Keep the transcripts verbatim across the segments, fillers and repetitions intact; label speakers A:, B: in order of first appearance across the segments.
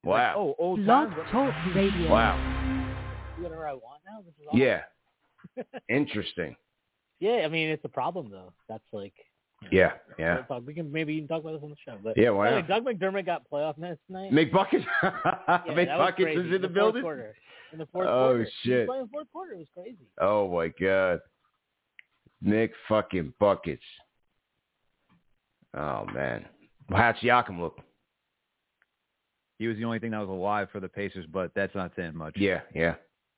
A: Wow.
B: Like, oh, old
C: Love
B: times.
C: Talk Radio.
A: Wow.
D: Whatever I want now. This is awesome.
A: Yeah. Interesting.
D: Yeah, I mean it's a problem though. That's like. You know,
A: Yeah, yeah.
D: we'll talk, we can maybe even talk about this on the show. But
A: Yeah, why
D: anyway,
A: not?
D: Doug McDermott got playoff minutes tonight.
A: McBuckets.
D: Yeah, that was
A: McBuckets
D: crazy.
A: is in the,
D: the fourth
A: building.
D: Quarter. In the fourth
A: Oh,
D: quarter.
A: shit.
D: He was playing fourth quarter. It was crazy.
A: Oh my God. Nick fucking Buckets. Oh man. Well, how's Siakam look?
B: He was the only thing that was alive for the Pacers, but that's not saying much.
A: Yeah, yeah.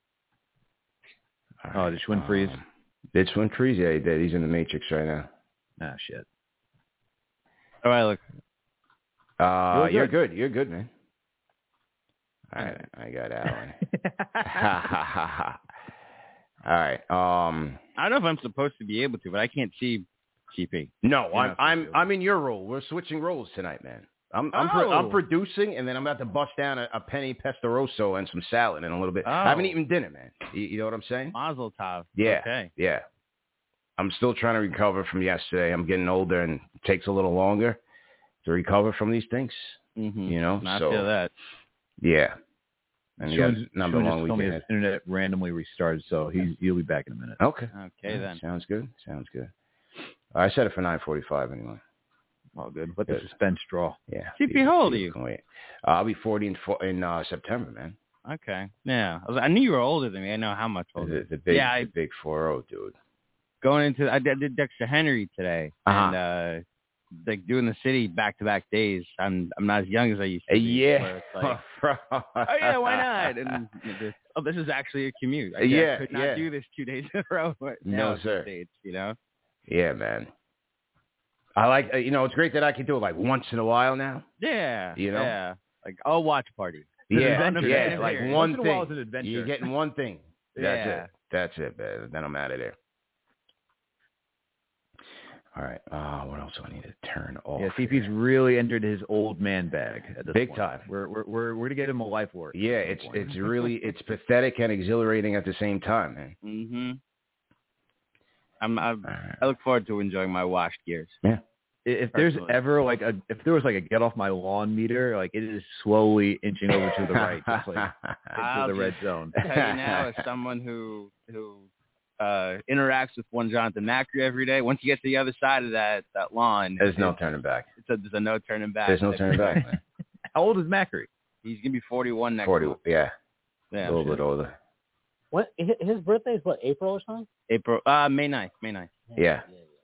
A: All
B: Oh, did Schwinn freeze?
A: Um, did Schwinn freeze? Yeah, he did. He's in the Matrix right now.
B: Ah, shit.
E: All right, look.
A: Uh,
B: You're
A: you're
B: good.
A: good. You're good, man. All right, I got Alan. All right. Um,
E: I don't know if I'm supposed to be able to, but I can't see C P.
A: no,
E: You're
A: I'm
E: not
A: I'm
E: supposed to.
A: I'm in your role. We're switching roles tonight, man. I'm I'm, pro- I'm
E: Oh.
A: producing, and then I'm about to bust down a, a penny pestoroso and some salad in a little bit.
E: Oh.
A: I haven't eaten dinner, man. You, you know what I'm saying?
E: Mazel tov.
A: Yeah.
E: Okay.
A: Yeah. I'm still trying to recover from yesterday. I'm getting older, and it takes a little longer to recover from these things.
E: Mm-hmm.
A: You know,
E: I
A: so
E: feel that.
A: yeah. And you got
B: Schwinn
A: number
B: Schwinn
A: one
B: just told me
A: weekend.
B: his internet randomly restarted, so he's, he'll be back in a minute.
A: Okay.
E: Okay,
A: Yeah,
E: then.
A: Sounds good. Sounds good. I set it for nine forty-five anyway.
B: All good. Let the
A: Good.
B: suspense draw.
A: Yeah.
E: C P,
A: people-
E: how old are
A: people
E: you?
A: can wait. Uh, I'll be forty in fo- in uh, September, man.
E: Okay. Yeah. I, was, I knew you were older than me. I know how much
A: The,
E: older.
A: the big,
E: Yeah, I-
A: the big four oh, dude.
E: Going into, I did, I did Dexter Henry today,
A: Uh-huh.
E: and uh, like doing the city back-to-back days. I'm I'm not as young as I used to
A: Uh,
E: be.
A: yeah.
E: where it's like, oh yeah, why not? And this, oh, this is actually a commute. I,
A: Yeah,
E: I could not
A: yeah.
E: do this two days in a row.
A: No,
E: now at
A: sir.
E: this age, you know.
A: Yeah, man. I like, uh, you know, it's great that I can do it like once in a while now.
E: Yeah.
A: You know?
E: Yeah. Like oh, watch party.
B: It's an
A: Yeah,
B: adventure.
A: yeah,
E: It's
A: like
E: weird.
A: one
B: Once in a while
A: thing.
B: it's an adventure.
A: You're getting one thing. That's
E: Yeah.
A: it. That's it, man. Then I'm out of there. All right. Uh, what else do I need to turn off?
B: Yeah, C P's really entered his old man bag at this
A: Big
B: point.
A: time.
B: We're we're we're we're to get him a life work.
A: Yeah,
B: at some
A: it's
B: point.
A: it's really it's pathetic and exhilarating at the same time, man.
E: Mm-hmm. I'm, I'm
A: All right.
E: I look forward to enjoying my washed gears.
B: If there's
E: Personally.
B: ever like a if there was like a get off my lawn meter, like it is slowly inching over to the right, just like
E: I'll
B: into the red
E: just
B: zone.
E: tell you now, as someone who who uh, interacts with one Jonathan Macri every day, once you get to the other side of that that lawn,
A: There's no
E: it's,
A: turning back.
E: it's a, there's a no turning back.
A: There's no turning back, man.
B: How old is Macri?
E: He's gonna be forty-one next
A: Forty,
E: month.
A: yeah,
E: Yeah,
A: a little bit older.
D: What his his birthday is what, April or something?
E: April, uh, May ninth, May ninth.
A: Yeah.
D: yeah,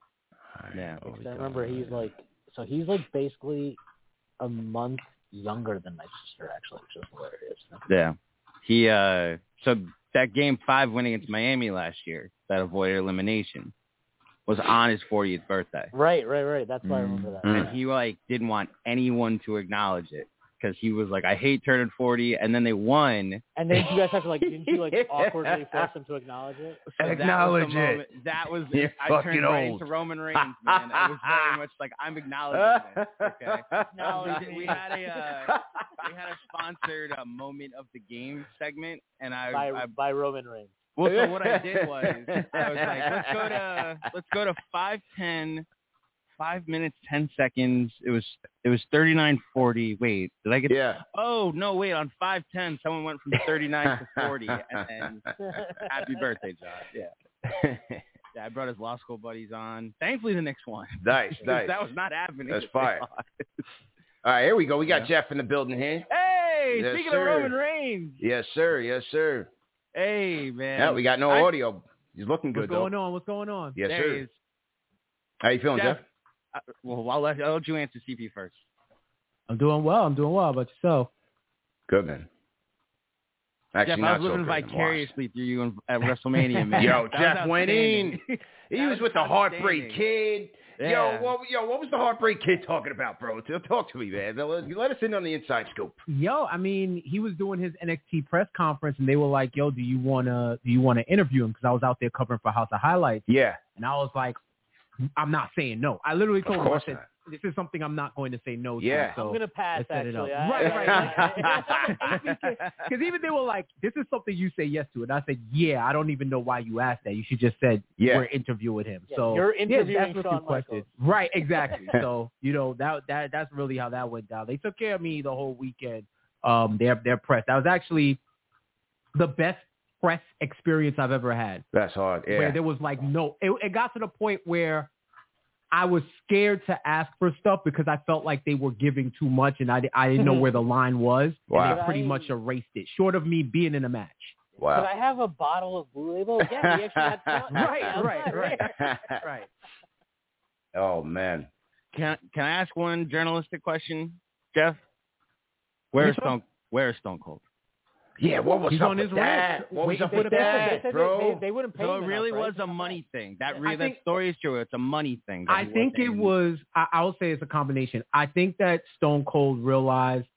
A: All right,
E: Yeah.
A: what we
D: I
A: got?
D: remember he's like so he's like basically a month younger than my sister actually, which is hilarious.
E: Yeah, he uh, so that game five win against Miami last year that avoided elimination was on his fortieth birthday.
D: Right, right, right. That's why I remember that.
A: Mm.
E: And he like didn't want anyone to acknowledge it because he was like, I hate turning forty, and then they won.
D: And then you guys have to like, didn't you like awkwardly force him to acknowledge it?
E: So that was the
A: Acknowledge it.
E: moment- That was
A: You're
E: I
A: fucking
E: turned right
A: old.
E: into Roman Reigns, man. I was very much like I'm acknowledging this. Okay.
D: Acknowledge
E: we,
D: me.
E: we had a uh, we had a sponsored uh, moment of the game segment, and I,
D: by
E: I
D: by Roman Reigns.
E: well, so what I did was I was like, let's go to let's go to five ten, five minutes ten seconds. It was it was thirty nine forty. Wait, did I get?
A: Yeah.
E: Oh no, wait. On five ten, someone went from thirty nine to forty, and then happy birthday, Josh. Yeah, yeah. I brought his law school buddies on. Thankfully, the next one.
A: Nice,
E: 'Cause
A: nice.
E: That was not happening.
A: That's fire. All right, here we go. We got
E: Yeah.
A: Jeff in the building here.
E: Hey,
A: Yes,
E: speaking
A: sir.
E: of Roman Reigns.
A: Yes, sir. Yes, sir.
E: Hey, man.
A: Yeah, we got no
E: I-
A: audio. He's looking good,
B: What's going
A: though.
B: on? What's going on?
A: Yes,
E: there
A: sir.
E: he is.
A: How you feeling, Jeff?
E: Jeff. Uh, well, I'll let, I'll let you answer C P first.
F: I'm doing well. I'm doing well. How about yourself?
A: Good, man. Actually,
E: Jeff,
A: not
E: I was
A: so
E: living
A: good. I'm washed.
E: vicariously through you in, at WrestleMania, man.
A: Yo,
E: That was
A: Jeff went in.
E: outstanding.
A: He
E: That
A: was
E: was
A: with the Heartbreak
E: outstanding.
A: Kid.
E: Yeah.
A: Yo, what, yo, what was the Heartbreak Kid talking about, bro? Talk to me, man. Let, let us in on the inside scoop.
F: Yo, I mean, he was doing his N X T press conference, and they were like, "Yo, do you wanna do you wanna interview him?" Because I was out there covering for House of Highlights,
A: Yeah.
F: and I was like, "I'm not saying no." I literally told
A: Of
F: him, I
A: course
F: said,
A: not.
F: "This is something I'm not going to say no
A: Yeah.
F: to." So
D: I'm gonna pass
F: let's set it
D: actually.
F: up.
D: I-
F: Right,
D: I-
F: right. Because even they were like, "This is something you say yes to," and I said, "Yeah, I don't even know why you asked that. You should just said
A: Yeah.
F: we're interviewing him."
D: Yeah,
F: so
D: you're
F: yeah,
D: interviewing
F: that's what
D: Shawn
F: you questioned. Right, exactly. So you know that that that's really how that went down. They took care of me the whole weekend. um, their their press. That was actually the best press experience I've ever had.
A: That's hard. Yeah.
F: Where there was like no, it, it got to the point where I was scared to ask for stuff because I felt like they were giving too much and I, I didn't know where the line was.
A: Wow.
F: And they pretty much erased it, short of me being in a match.
A: Wow.
D: Could I have a bottle of Blue Label? Yeah, we actually had some.
F: Right, right, right, right.
A: Oh man.
E: Can Can I ask one journalistic question, Jeff? Where is Stone Where is Stone Cold?
A: Yeah, what was
F: He's
A: up
F: on
A: with
F: his
A: that?
F: ranch.
A: What was
F: Wait,
A: up
F: they
A: with
F: said-
A: that,
D: they said
A: bro?
D: They, they, they wouldn't pay
E: So
D: him
E: it really
D: enough, right?
E: was a money thing. That
D: Yeah.
E: really
F: I think-
E: that story is true. It's a money thing. that
F: I
E: he
F: think it
E: wasn't-
F: was, I, I would say it's a combination. I think that Stone Cold realized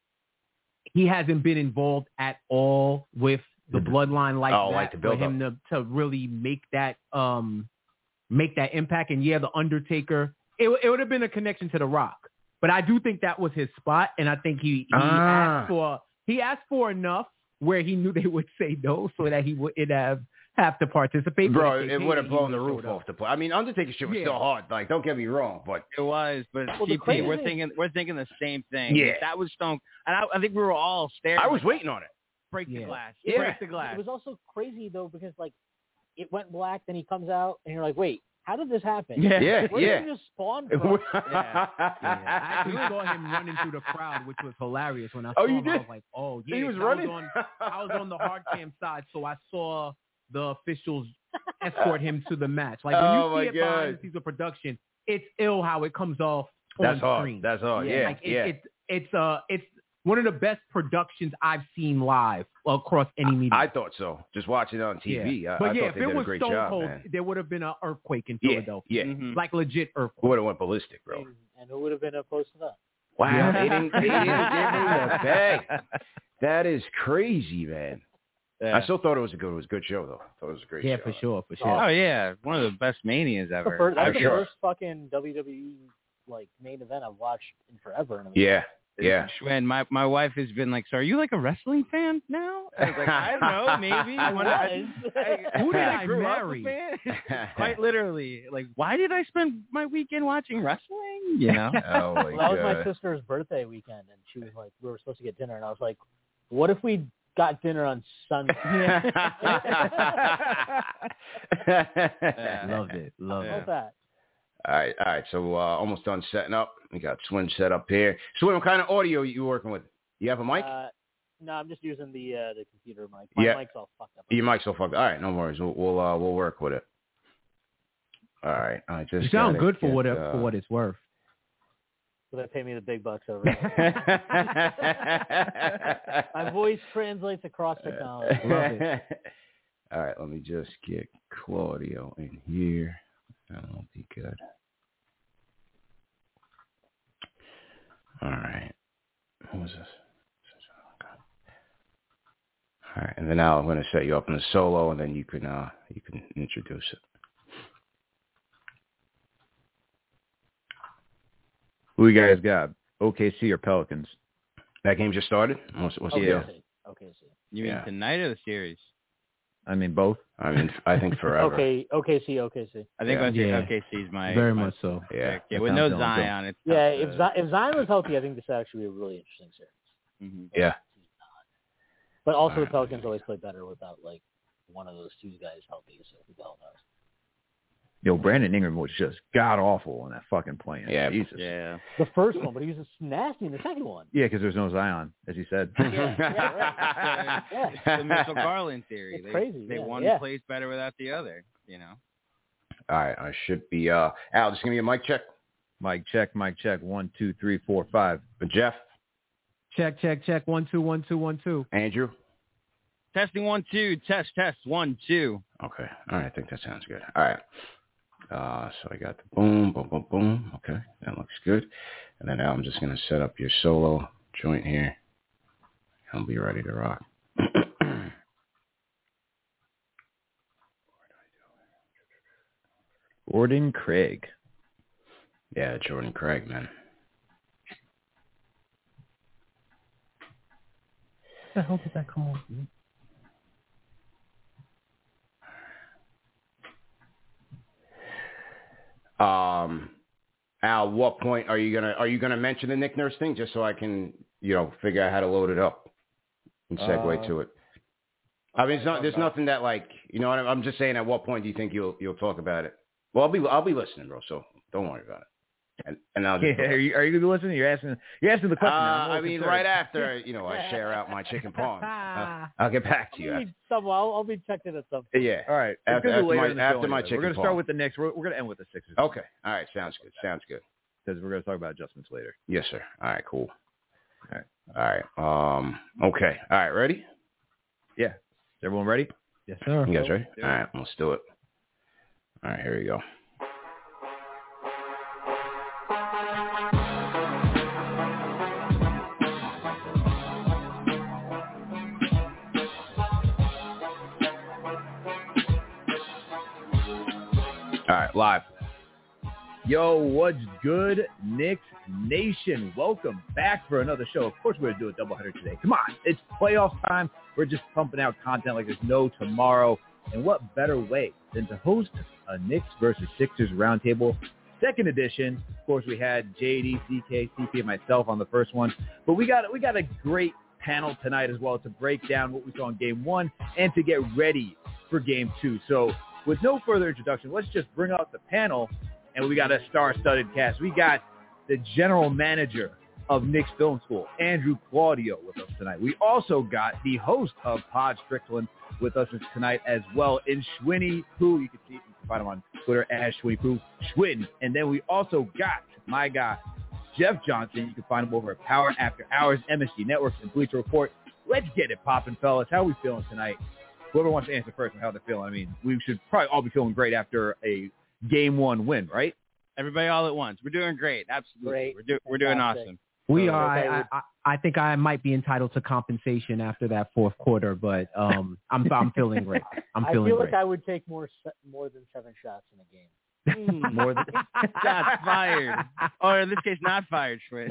F: he hasn't been involved at all with the bloodline like
A: Oh,
F: that
A: like the
F: for him
A: build-up.
F: to, to really make that um make that impact. And yeah, the Undertaker, it, it would have been a connection to The Rock. But I do think that was his spot, and I think he, he
A: Ah.
F: asked for he asked for enough where he knew they would say no, so that he wouldn't have have to participate. But
A: Bro,
F: if they
A: it
F: paid
A: would have
F: him, he
A: blown the
F: would've
A: roof
F: showed up.
A: off the place. I mean, Undertaker shit was
F: Yeah.
A: still hard. Like, don't get me wrong, but
E: It was, but
D: Well, the
E: T P,
D: crazy
E: we're
D: thing-
E: thinking we're thinking the same thing.
A: Yeah.
E: That was Stone, and I, I think we were all staring.
A: I was
E: like,
A: waiting on it.
E: break the
F: Yeah.
E: glass.
A: Yeah.
E: Break the glass.
D: It was also crazy though because like it went black, then he comes out, and you're like, wait, how did this happen?
E: Yeah.
A: Yeah,
D: Where
A: yeah.
D: did he just spawn from?
F: Yeah, I actually saw him running through the crowd, which was hilarious. When I saw
A: Oh, you
F: him, I
A: did?
F: was like, "Oh, yeah."
A: He was
F: 'cause I
A: running.
F: on, I was on the hard cam side, so I saw the officials escort him to the match. Like when
A: Oh,
F: you
A: my
F: see it behind
A: God.
F: the scenes of production, it's ill how it comes off
A: That's
F: on
A: hard.
F: screen.
A: That's hard. Yeah,
F: like it,
A: yeah.
F: it's it's uh it's one of the best productions I've seen live across any medium.
A: I thought so. Just watching it on T V,
F: yeah.
A: I,
F: but
A: I
F: yeah,
A: thought
F: if
A: they
F: it
A: did a
F: was
A: great
F: Stone
A: job,
F: Cold,
A: man.
F: there would have been an earthquake in
A: Yeah,
F: Philadelphia,
A: yeah.
E: Mhm.
F: like legit earthquake.
A: Would have went ballistic, bro.
D: And, and who would have been opposed to that?
A: Wow,
F: Yeah.
A: they didn't, they didn't give me the bag. That is crazy, man.
E: Yeah.
A: I still thought it was a good, it was a good show, though. I thought it was a great
F: Yeah,
A: show.
F: for sure, for sure.
E: Oh yeah, one of the best manias
D: That's the
E: ever.
D: first, that's
A: I'm
D: the
A: sure.
D: first fucking W W E like main event I've watched in forever. And
A: Yeah, yeah.
E: And my my wife has been like, "So are you like a wrestling fan now?" I was like, "I don't know, maybe."
D: I
E: When
D: was.
E: I,
F: Who did I
E: grew up a
F: marry?
E: fan. Quite literally, like, why did I spend my weekend watching wrestling? You know.
A: Oh my
D: Well, that was my
A: God.
D: sister's birthday weekend, and she was like, we were supposed to get dinner, and I was like, what if we got dinner on Sunday?
E: Yeah.
F: Loved it, loved
E: Yeah.
D: How's that?
A: All right, all right. So uh, almost done setting up. We got Swim set up here. Swim, what kind of audio you working with? You have a mic?
D: Uh, no, I'm just using the uh, the computer mic. My
A: Yeah.
D: mic's all fucked up.
A: Your mic's so fucked. All right, no worries. We'll we'll, uh, we'll work with it. All right. I just
F: You sound
A: gotta
F: good for
A: get,
F: what it,
A: uh,
F: for what it's worth.
D: So they pay me the big bucks over there. My voice translates across technology.
F: Love it.
A: All right, let me just get Claudio in here. That'll be good. All right. What was this? All right, and then now I'm going to set you up in the solo, and then you can uh you can introduce it.
B: Who you guys got? O K C or Pelicans?
A: That game just started. What's, what's the
D: Okay,
A: deal?
D: see. Okay, see.
E: You mean
A: Yeah.
E: tonight or the series?
B: I mean, both.
A: I mean, I think forever.
D: Okay, okay, see, okay, see.
E: I think
A: Yeah.
E: I say
F: Yeah.
E: O K C is my
F: Very
E: my
F: much so.
A: Yeah.
E: pick. Yeah,
B: That
E: with no
B: sounds dope.
E: Zion, it's
D: Yeah,
E: tough
D: if
E: to-
D: Zion, if Zion was healthy, I think this would actually be a really interesting series.
E: Mhm.
A: Yeah.
D: But also,
A: All right.
D: the Pelicans always play better without like one of those two guys healthy. So who the hell knows?
B: Yo, Brandon Ingram was just god awful in that fucking play.
A: Yeah.
B: Jesus.
E: Yeah.
D: The first one, but he was just nasty in the second one.
B: Yeah, because there's no Zion, as you said.
D: Yeah, yeah, right. Yeah.
E: The Mitchell Garland theory.
D: It's
E: they,
D: crazy,
E: They
D: yeah,
E: one
D: yeah.
E: plays better without the other. You know.
A: All right, I should be. Uh, Al, just give me a mic check.
B: Mic check, mic check. One, two, three, four, five.
A: But Jeff,
F: Check, check, check. One, two, one, two, one, two.
A: Andrew.
E: Testing one two. Test test one two.
A: Okay. All right. I think that sounds good. All right. Uh, so I got the boom, boom, boom, boom. Okay. That looks good. And then now I'm just going to set up your solo joint here. I'll be ready to rock.
B: Gordon Craig.
A: Yeah, Jordan Craig, man.
F: What the hell did that come off?
A: Um, Al, what point are you gonna are you gonna mention the Nick Nurse thing just so I can you know figure out how to load it up? and segue
B: Uh,
A: to it. I mean, it's not,
B: talk
A: there's
B: about
A: nothing that like, you know, I'm just saying at what point do you think you'll you'll talk about it? Well, I'll be I'll be listening, bro, so don't worry about it. And, and I'll just
B: Yeah, are you are you gonna be listening? You're asking you're asking the
A: uh,
B: question. now. I'm a
A: I
B: little
A: mean,
B: concerned.
A: right after, you know, I share out my chicken pawn. Uh, I'll get back to you.
D: I'll be, some, I'll, I'll be checking at some.
A: Yeah.
B: All right.
A: After-
B: It's gonna
A: after
B: be later
A: my-
B: in the
A: after
B: show
A: my
B: anyway.
A: chicken
B: We're gonna
A: paw.
B: start with the Knicks. We're, we're gonna end with the Sixers.
A: Okay. All right. Sounds good. Sounds good.
B: Because we're gonna talk about adjustments later.
A: Yes, sir. All right. Cool.
B: All right.
A: All right. Um. Okay. All right. Ready?
B: Yeah. Is everyone ready?
F: Yes, sir.
A: You guys ready?
B: Do it.
A: All right. Let's do it. All right. Here we go. All right. Live.
B: Yo, what's good, Knicks Nation? Welcome back for another show. Of course, we're going to do a doubleheader today. Come on, it's playoff time. We're just pumping out content like there's no tomorrow. And what better way than to host a Knicks versus Sixers roundtable, second edition. Of course, we had J D, C K, C P, and myself on the first one. But we got we got a great panel tonight as well to break down what we saw in Game One and to get ready for Game Two. So, with no further introduction, let's just bring out the panel. And we got a star-studded cast. We got the general manager of Knicks Film School, Andrew Claudio, with us tonight. We also got the host of Pod Strickland with us tonight as well in Schwinny Poo. You can see, you can find him on Twitter as Schwinny Poo, Schwinn. And then we also got my guy, Jeff Johnson. You can find him over at Power After Hours, M S G Networks, and Bleacher Report. Let's get it popping, fellas. How are we feeling tonight? Whoever wants to answer first on how they're feeling. I mean, we should probably all be feeling great after a Game One win, right?
E: Everybody all at once. We're doing great. Absolutely.
D: Great.
E: We're, do- we're doing
D: Fantastic.
E: awesome.
F: We
D: So,
F: are.
D: okay,
F: I, I, I think I might be entitled to compensation after that fourth quarter, but um, I'm I'm feeling great. I'm
D: I
F: feeling
D: feel
F: great.
D: like I would take more se- more than seven shots in a game.
E: Mm.
B: More than
E: Shots fired. Or in this case, not fired, Schwinn.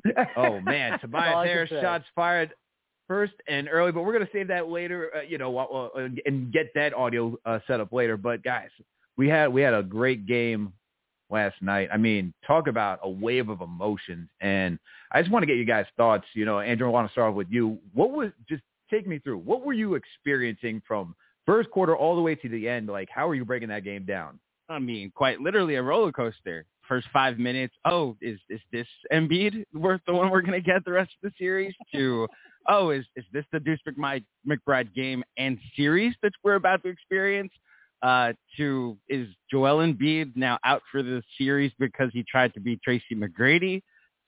B: oh man,
D: That's all
B: Tobias
D: I
B: Harris
D: can say.
B: shots fired first and early, but we're gonna save that later. Uh, you know, while- uh, and get that audio uh, set up later. But guys, we had we had a great game last night. I mean, talk about a wave of emotions. And I just want to get you guys' thoughts. You know, Andrew, I want to start with you. What was, just take me through, what were you experiencing from first quarter all the way to the end? Like, how are you breaking that game down?
E: I mean, quite literally a roller coaster. First five minutes, oh, is is this Embiid worth the one we're going to get the rest of the series? To, oh, is is this the Deuce McMi- McBride game and series that we're about to experience? Uh, to, is Joel Embiid now out for the series because he tried to beat Tracy McGrady?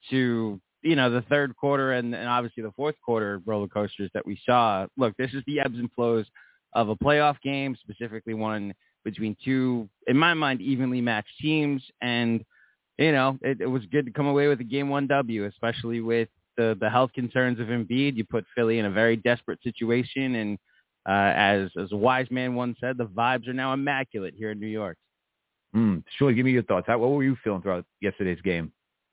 E: To, you know, the third quarter and, and obviously the fourth quarter roller coasters that we saw. Look, this is the ebbs and flows of a playoff game, specifically one between two, in my mind, evenly matched teams. And, you know, it, it was good to come away with a game one W, especially with the, the health concerns of Embiid. You put Philly in a very desperate situation. And uh, as, as a wise man once said, the vibes are now immaculate here in New York.
B: Mm, Sure, give me your thoughts. How, what were you feeling throughout yesterday's game?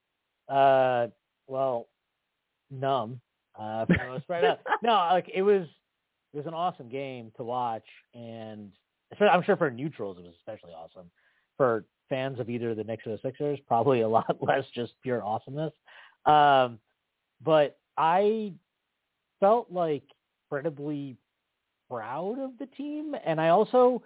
D: Uh, well, numb. Uh, for the most part. No, no, like it was, it was an awesome game to watch, and I'm sure for neutrals it was especially awesome. For fans of either the Knicks or the Sixers, probably a lot less just pure awesomeness. Um, but I felt like incredibly proud of the team, and I also,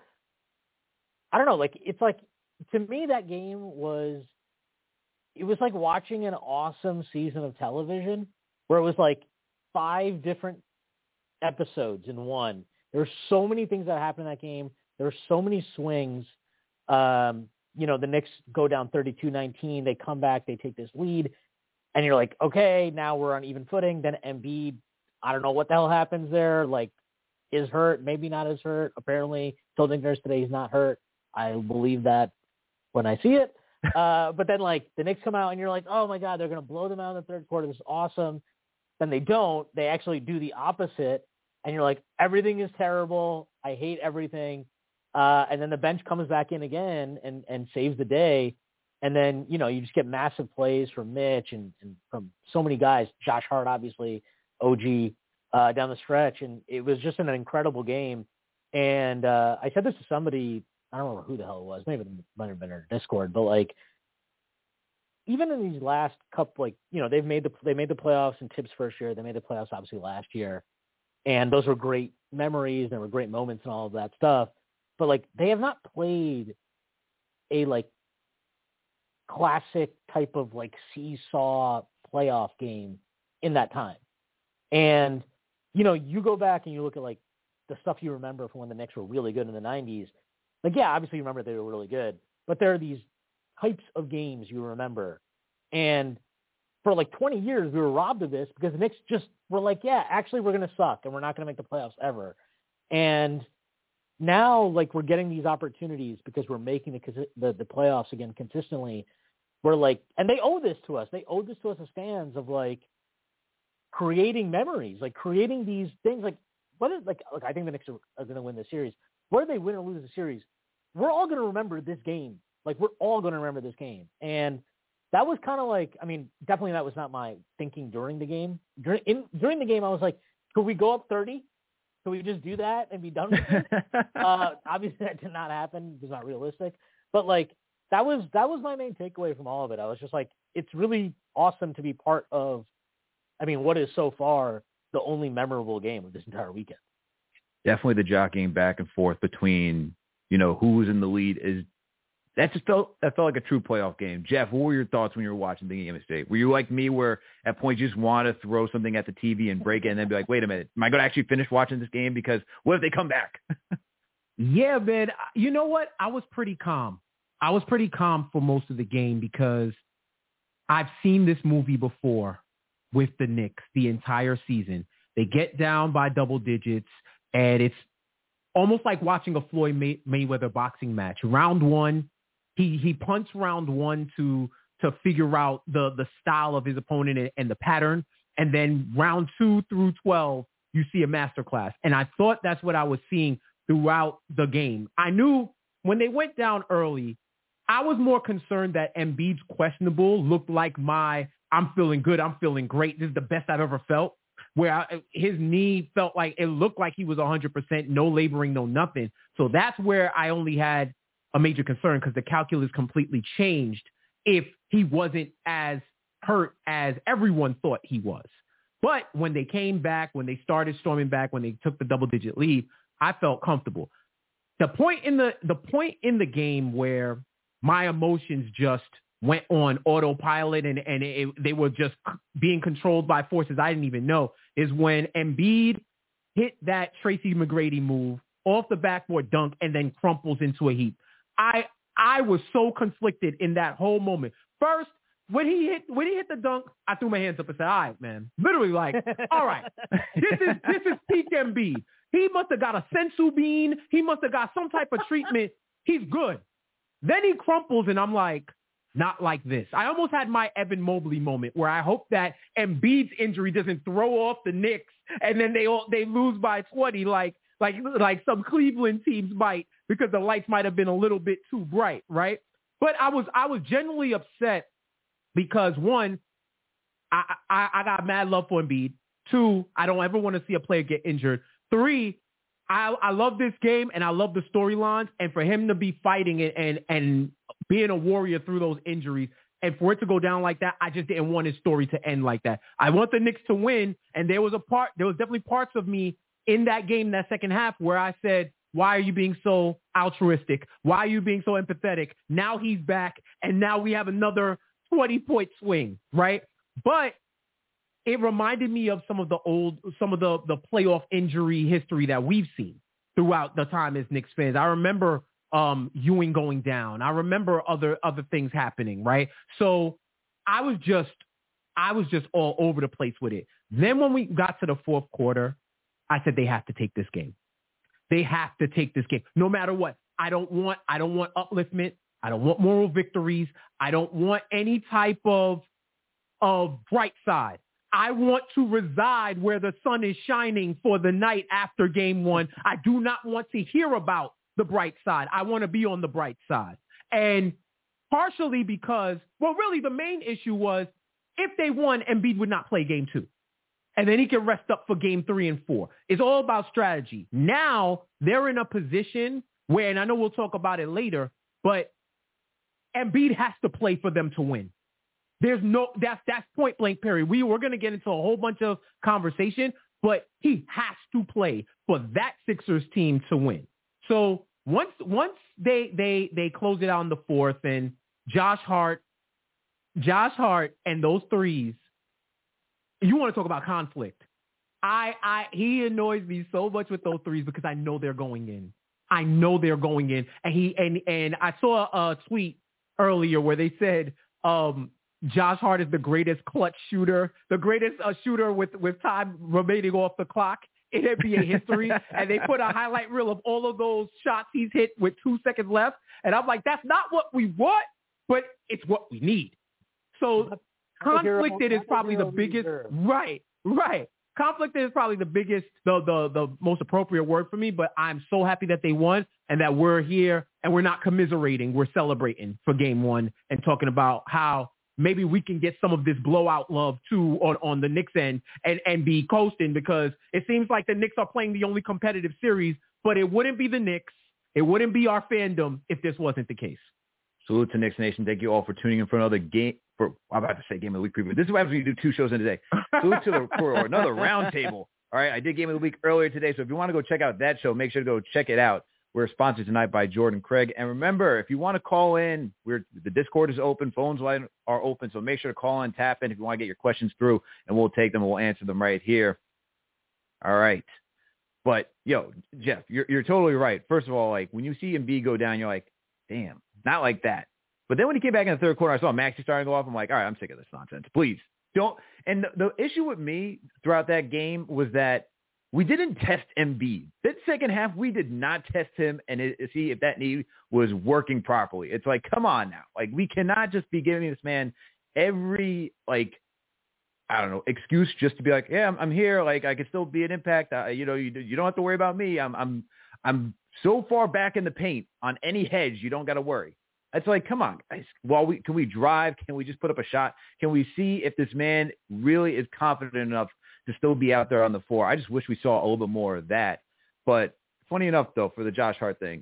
D: I don't know, like it's like to me that game was. It was like watching an awesome season of television where it was like five different episodes in one. There were so many things that happened in that game. There were so many swings. Um, you know, the Knicks go down thirty-two nineteen. They come back. They take this lead. And you're like, okay, now we're on even footing. Then Embiid, I don't know what the hell happens there. Like, is hurt, maybe not as hurt. Apparently, told Igners today he's not hurt. I believe that when I see it. Uh, but then, like, the Knicks come out, and you're like, oh, my God, they're going to blow them out in the third quarter. This is awesome. Then they don't. They actually do the opposite, and you're like, everything is terrible. I hate everything. Uh, and then the bench comes back in again and, and saves the day. And then, you know, you just get massive plays from Mitch and, and from so many guys, Josh Hart, obviously, O G, uh, down the stretch. And it was just an incredible game. And uh, I said this to somebody, I don't remember who the hell it was. Maybe it might have been in our Discord, but like, even in these last couple, like, you know, they've made the, they made the playoffs in Tibbs' first year. They made the playoffs obviously last year. And those were great memories and there were great moments and all of that stuff. But, like, they have not played a, like, classic type of, like, seesaw playoff game in that time. And, you know, you go back and you look at, like, the stuff you remember from when the Knicks were really good in the nineties. Like, yeah, obviously you remember they were really good. But there are these types of games you remember. And for, like, twenty years, we were robbed of this because the Knicks just were like, yeah, actually we're going to suck and we're not going to make the playoffs ever. And now, like, we're getting these opportunities because we're making the, the the playoffs again consistently. We're like, and they owe this to us. They owe this to us as fans of, like, creating memories, like creating these things. Like, what is, like, look, I think the Knicks are, are going to win this series. Whether they win or lose the series, we're all going to remember this game. Like, we're all going to remember this game. And that was kind of like, I mean, definitely that was not my thinking during the game. During, in, during the game, I was like, could we go up thirty? Could we just do that and be done with it? uh, obviously, that did not happen. It was not realistic. But, like, that was that was my main takeaway from all of it. I was just like, it's really awesome to be part of, I mean, what is so far the only memorable game of this entire weekend.
B: Definitely the jockeying back and forth between, you know, who's in the lead is that just felt that felt like a true playoff game. Jeff, what were your thoughts when you were watching the game today? Were you like me where at points you just want to throw something at the T V and break it and then be like, wait a minute, am I going to actually finish watching this game? Because what if they come back?
F: Yeah, man. You know what? I was pretty calm. I was pretty calm for most of the game because I've seen this movie before with the Knicks the entire season. They get down by double digits, and it's almost like watching a Floyd May- Mayweather boxing match. Round one, he he punts round one to to figure out the the style of his opponent and, and the pattern, and then round two through twelve, you see a masterclass. And I thought that's what I was seeing throughout the game. I knew when they went down early, I was more concerned that Embiid's questionable looked like my, I'm feeling good, I'm feeling great, this is the best I've ever felt, where I, his knee felt like, it looked like he was one hundred percent, no laboring, no nothing. So that's where I only had a major concern because the calculus completely changed if he wasn't as hurt as everyone thought he was. But when they came back, when they started storming back, when they took the double-digit lead, I felt comfortable. The point in the the point in the game where my emotions just went on autopilot and, and it, they were just being controlled by forces I didn't even know is when Embiid hit that Tracy McGrady move off the backboard dunk and then crumples into a heap. I I was so conflicted in that whole moment. First, when he hit when he hit the dunk, I threw my hands up and said, all right, man. Literally like, all right, this is this is peak Embiid. He must have got a sensu bean. He must have got some type of treatment. He's good. Then he crumples, and I'm like, not like this. I almost had my Evan Mobley moment where I hope that Embiid's injury doesn't throw off the Knicks, and then they all, they lose by twenty, like like like some Cleveland teams might, because the lights might have been a little bit too bright, right? But I was I was genuinely upset because one, I I, I got mad love for Embiid. Two, I don't ever want to see a player get injured. Three, I, I love this game and I love the storylines, and for him to be fighting it and, and being a warrior through those injuries and for it to go down like that, I just didn't want his story to end like that. I want the Knicks to win, and there was a part, there was definitely parts of me in that game, that second half, where I said, why are you being so altruistic? Why are you being so empathetic? Now he's back, and now we have another twenty-point swing, right? But it reminded me of some of the old, some of the, the playoff injury history that we've seen throughout the time as Knicks fans. I remember um, Ewing going down. I remember other other things happening, right? So I was just, I was just all over the place with it. Then when we got to the fourth quarter, I said they have to take this game. They have to take this game, no matter what. I don't want, I don't want upliftment. I don't want moral victories. I don't want any type of of bright side. I want to reside where the sun is shining for the night after game one. I do not want to hear about the bright side. I want to be on the bright side. And partially because, well, really the main issue was if they won, Embiid would not play game two. And then he can rest up for game three and four. It's all about strategy. Now they're in a position where, and I know we'll talk about it later, but Embiid has to play for them to win. There's no, that's, that's point blank period. We, we're going to get into a whole bunch of conversation, but he has to play for that Sixers team to win. So once once they they they close it out in the fourth, and Josh Hart, Josh Hart, and those threes, you want to talk about conflict. I I he annoys me so much with those threes because I know they're going in. I know they're going in, and he and and I saw a tweet earlier where they said um, Josh Hart is the greatest clutch shooter, the greatest uh, shooter with with time remaining off the clock in N B A history, and they put a highlight reel of all of those shots he's hit with two seconds left, and I'm like, that's not what we want, but it's what we need. So conflicted is probably the biggest, right, right. Conflicted is probably the biggest, the, the the most appropriate word for me, but I'm so happy that they won and that we're here and we're not commiserating. We're celebrating for game one and talking about how maybe we can get some of this blowout love too on, on the Knicks end and, and be coasting, because it seems like the Knicks are playing the only competitive series, but it wouldn't be the Knicks. It wouldn't be our fandom if this wasn't the case.
B: Salute to Knicks Nation. Thank you all for tuning in for another game. For I'm about to say game of the week preview. This is what happens when you do two shows in a day. Salute to the, for another roundtable. All right, I did game of the week earlier today, so if you want to go check out that show, make sure to go check it out. We're sponsored tonight by Jordan Craig. And remember, if you want to call in, we're the Discord is open, phones are open, so make sure to call in, tap in if you want to get your questions through, and we'll take them and we'll answer them right here. All right. But, yo, Jeff, you're you're totally right. First of all, like, when you see Embiid go down, you're like, damn, not like that. But then when he came back in the third quarter, I saw Maxey starting to go off. I'm like, all right, I'm sick of this nonsense. Please don't. And the, the issue with me throughout that game was that we didn't test Embiid. That second half, we did not test him and it, see if that knee was working properly. It's like, come on now. Like, we cannot just be giving this man every, like, I don't know, excuse just to be like, yeah, I'm, I'm here. Like, I can still be an impact. Uh, you know, you, you don't have to worry about me. I'm, I'm, I'm so far back in the paint on any hedge, you don't got to worry. It's like, come on, guys. Well, we, can we drive? Can we just put up a shot? Can we see if this man really is confident enough to still be out there on the floor? I just wish we saw a little bit more of that. But funny enough, though, for the Josh Hart thing,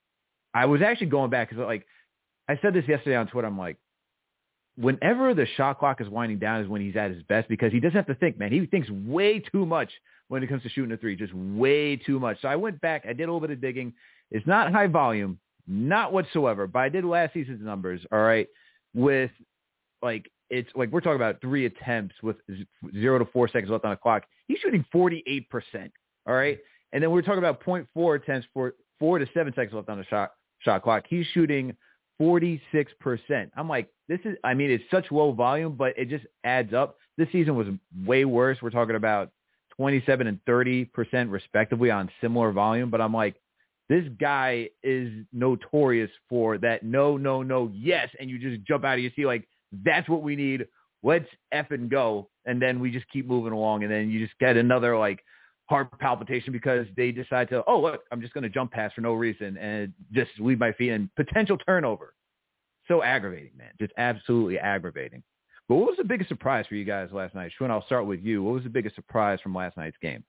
B: I was actually going back because, like, I said this yesterday on Twitter. I'm like, whenever the shot clock is winding down is when he's at his best, because he doesn't have to think, man. He thinks way too much when it comes to shooting a three, just way too much. So I went back. I did a little bit of digging. It's not high volume. Not whatsoever, but I did last season's numbers, all right, with, like, it's like we're talking about three attempts with zero to four seconds left on the clock. He's shooting forty-eight percent, all right? And then we're talking about point four attempts for four to seven seconds left on the shot shot clock. He's shooting forty-six percent. I'm like, this is, I mean, it's such low volume, but it just adds up. This season was way worse. We're talking about twenty-seven and thirty percent respectively on similar volume, but I'm like, this guy is notorious for that no, no, no, yes, and you just jump out of your seat like, that's what we need. Let's effing go. And then we just keep moving along, and then you just get another, like, heart palpitation because they decide to, oh, look, I'm just going to jump pass for no reason and just leave my feet and potential turnover. So aggravating, man. Just absolutely aggravating. But what was the biggest surprise for you guys last night? Shwin, I'll start with you. What was the biggest surprise from last night's game?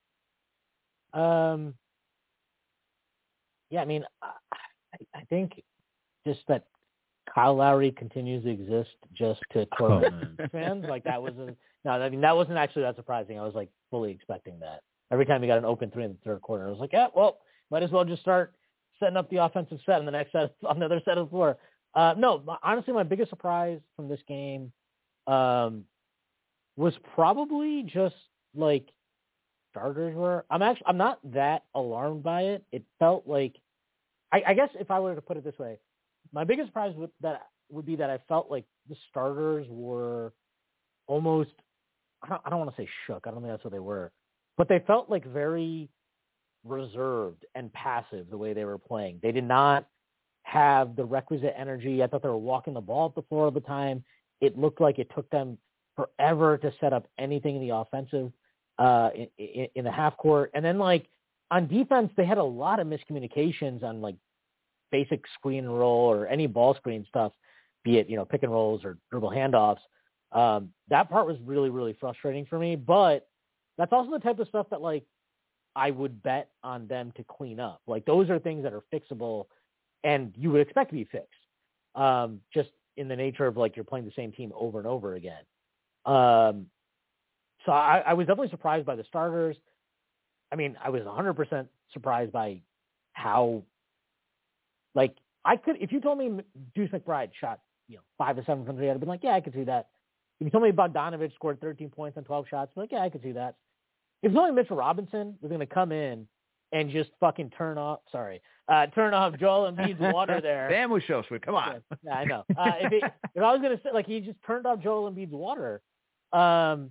D: Um. Yeah, I mean, I, I think just that Kyle Lowry continues to exist just to torment oh, fans. Like, that wasn't, no, I mean, that wasn't actually that surprising. I was, like, fully expecting that. Every time he got an open three in the third quarter, I was like, yeah, well, might as well just start setting up the offensive set on the next set, on the other set of the floor. Uh, no, honestly, my biggest surprise from this game um, was probably just, like, starters were. I'm actually, I'm not that alarmed by it. It felt like, I, I guess if I were to put it this way, my biggest surprise would, that would be that I felt like the starters were almost, I don't, I don't want to say shook. I don't think that's what they were, but they felt like very reserved and passive the way they were playing. They did not have the requisite energy. I thought they were walking the ball up the floor all the time. It looked like it took them forever to set up anything in the offensive uh, in, in, in the half court. And then, like, on defense, they had a lot of miscommunications on, like, basic screen and roll or any ball screen stuff, be it, you know, pick and rolls or dribble handoffs. Um, that part was really, really frustrating for me. But that's also the type of stuff that, like, I would bet on them to clean up. Like, those are things that are fixable and you would expect to be fixed. Um, just in the nature of, like, you're playing the same team over and over again. Um, so I, I was definitely surprised by the starters. I mean, I was one hundred percent surprised by how, like, I could, if you told me Deuce McBride shot, you know, five or seven from three, I'd have been like, yeah, I could see that. If you told me Bogdanovich scored thirteen points on twelve shots, I'd be like, yeah, I could see that. If you told me Mitchell Robinson was going to come in and just fucking turn off, sorry, uh, turn off Joel Embiid's water there.
B: Damn, Ushoswi, come on.
D: Yeah, I know. Uh, if, it, if I was going to say, like, he just turned off Joel Embiid's water, um,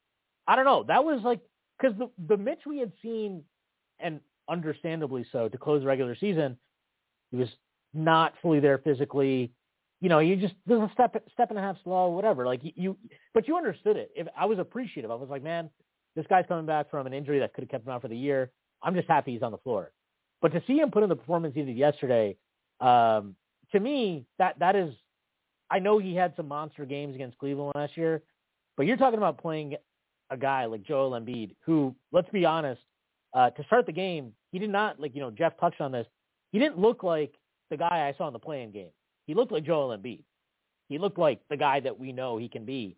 D: I don't know. That was like, because the, the Mitch we had seen, and understandably so, to close the regular season, he was not fully there physically. You know, you just, there's a step, step and a half slow, whatever. Like, you, you, but you understood it. If I was appreciative. I was like, man, this guy's coming back from an injury that could have kept him out for the year. I'm just happy he's on the floor. But to see him put in the performance he did yesterday, um, to me, that that is, I know he had some monster games against Cleveland last year, but you're talking about playing a guy like Joel Embiid, who, let's be honest, uh, to start the game, he did not, like, you know, Jeff touched on this, he didn't look like the guy I saw in the play-in game. He looked like Joel Embiid. He looked like the guy that we know he can be.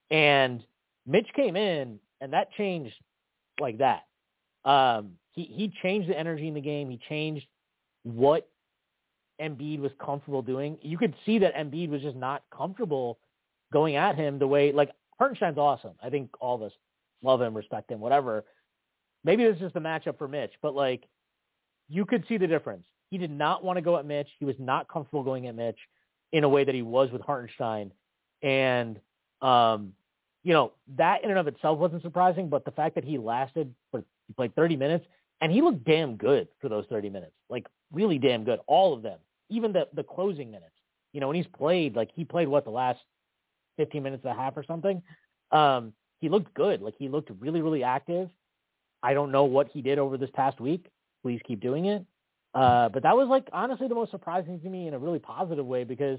D: And Mitch came in, and that changed like that. Um, he, he changed the energy in the game. He changed what Embiid was comfortable doing. You could see that Embiid was just not comfortable going at him the way, like, Hartenstein's awesome. I think all of us love him, respect him, whatever. Maybe this is just a matchup for Mitch, but, like, you could see the difference. He did not want to go at Mitch. He was not comfortable going at Mitch in a way that he was with Hartenstein. And, um, you know, that in and of itself wasn't surprising, but the fact that he lasted for like thirty minutes, and he looked damn good for those thirty minutes, like really damn good, all of them, even the, the closing minutes. You know, when he's played, like he played, what, the last fifteen minutes and a half or something, um, he looked good. Like he looked really, really active. I don't know what he did over this past week. Please keep doing it. Uh, but that was, like, honestly the most surprising to me in a really positive way, because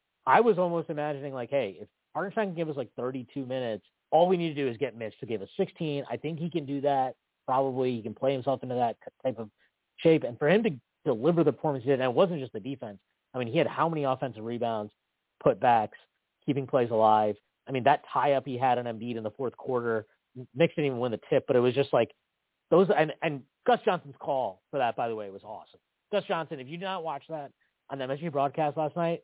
D: I was almost imagining, like, hey, if Hartenstein can give us like thirty-two minutes, all we need to do is get Mitch to give us sixteen. I think he can do that. Probably he can play himself into that type of shape. And for him to deliver the performance he did, and it wasn't just the defense. I mean, he had how many offensive rebounds, putbacks, keeping plays alive. I mean, that tie-up he had on Embiid in the fourth quarter, Knicks didn't even win the tip, but it was just like those. And, and Gus Johnson's call for that, by the way, was awesome. Gus Johnson, if you did not watch that on the M S G broadcast last night,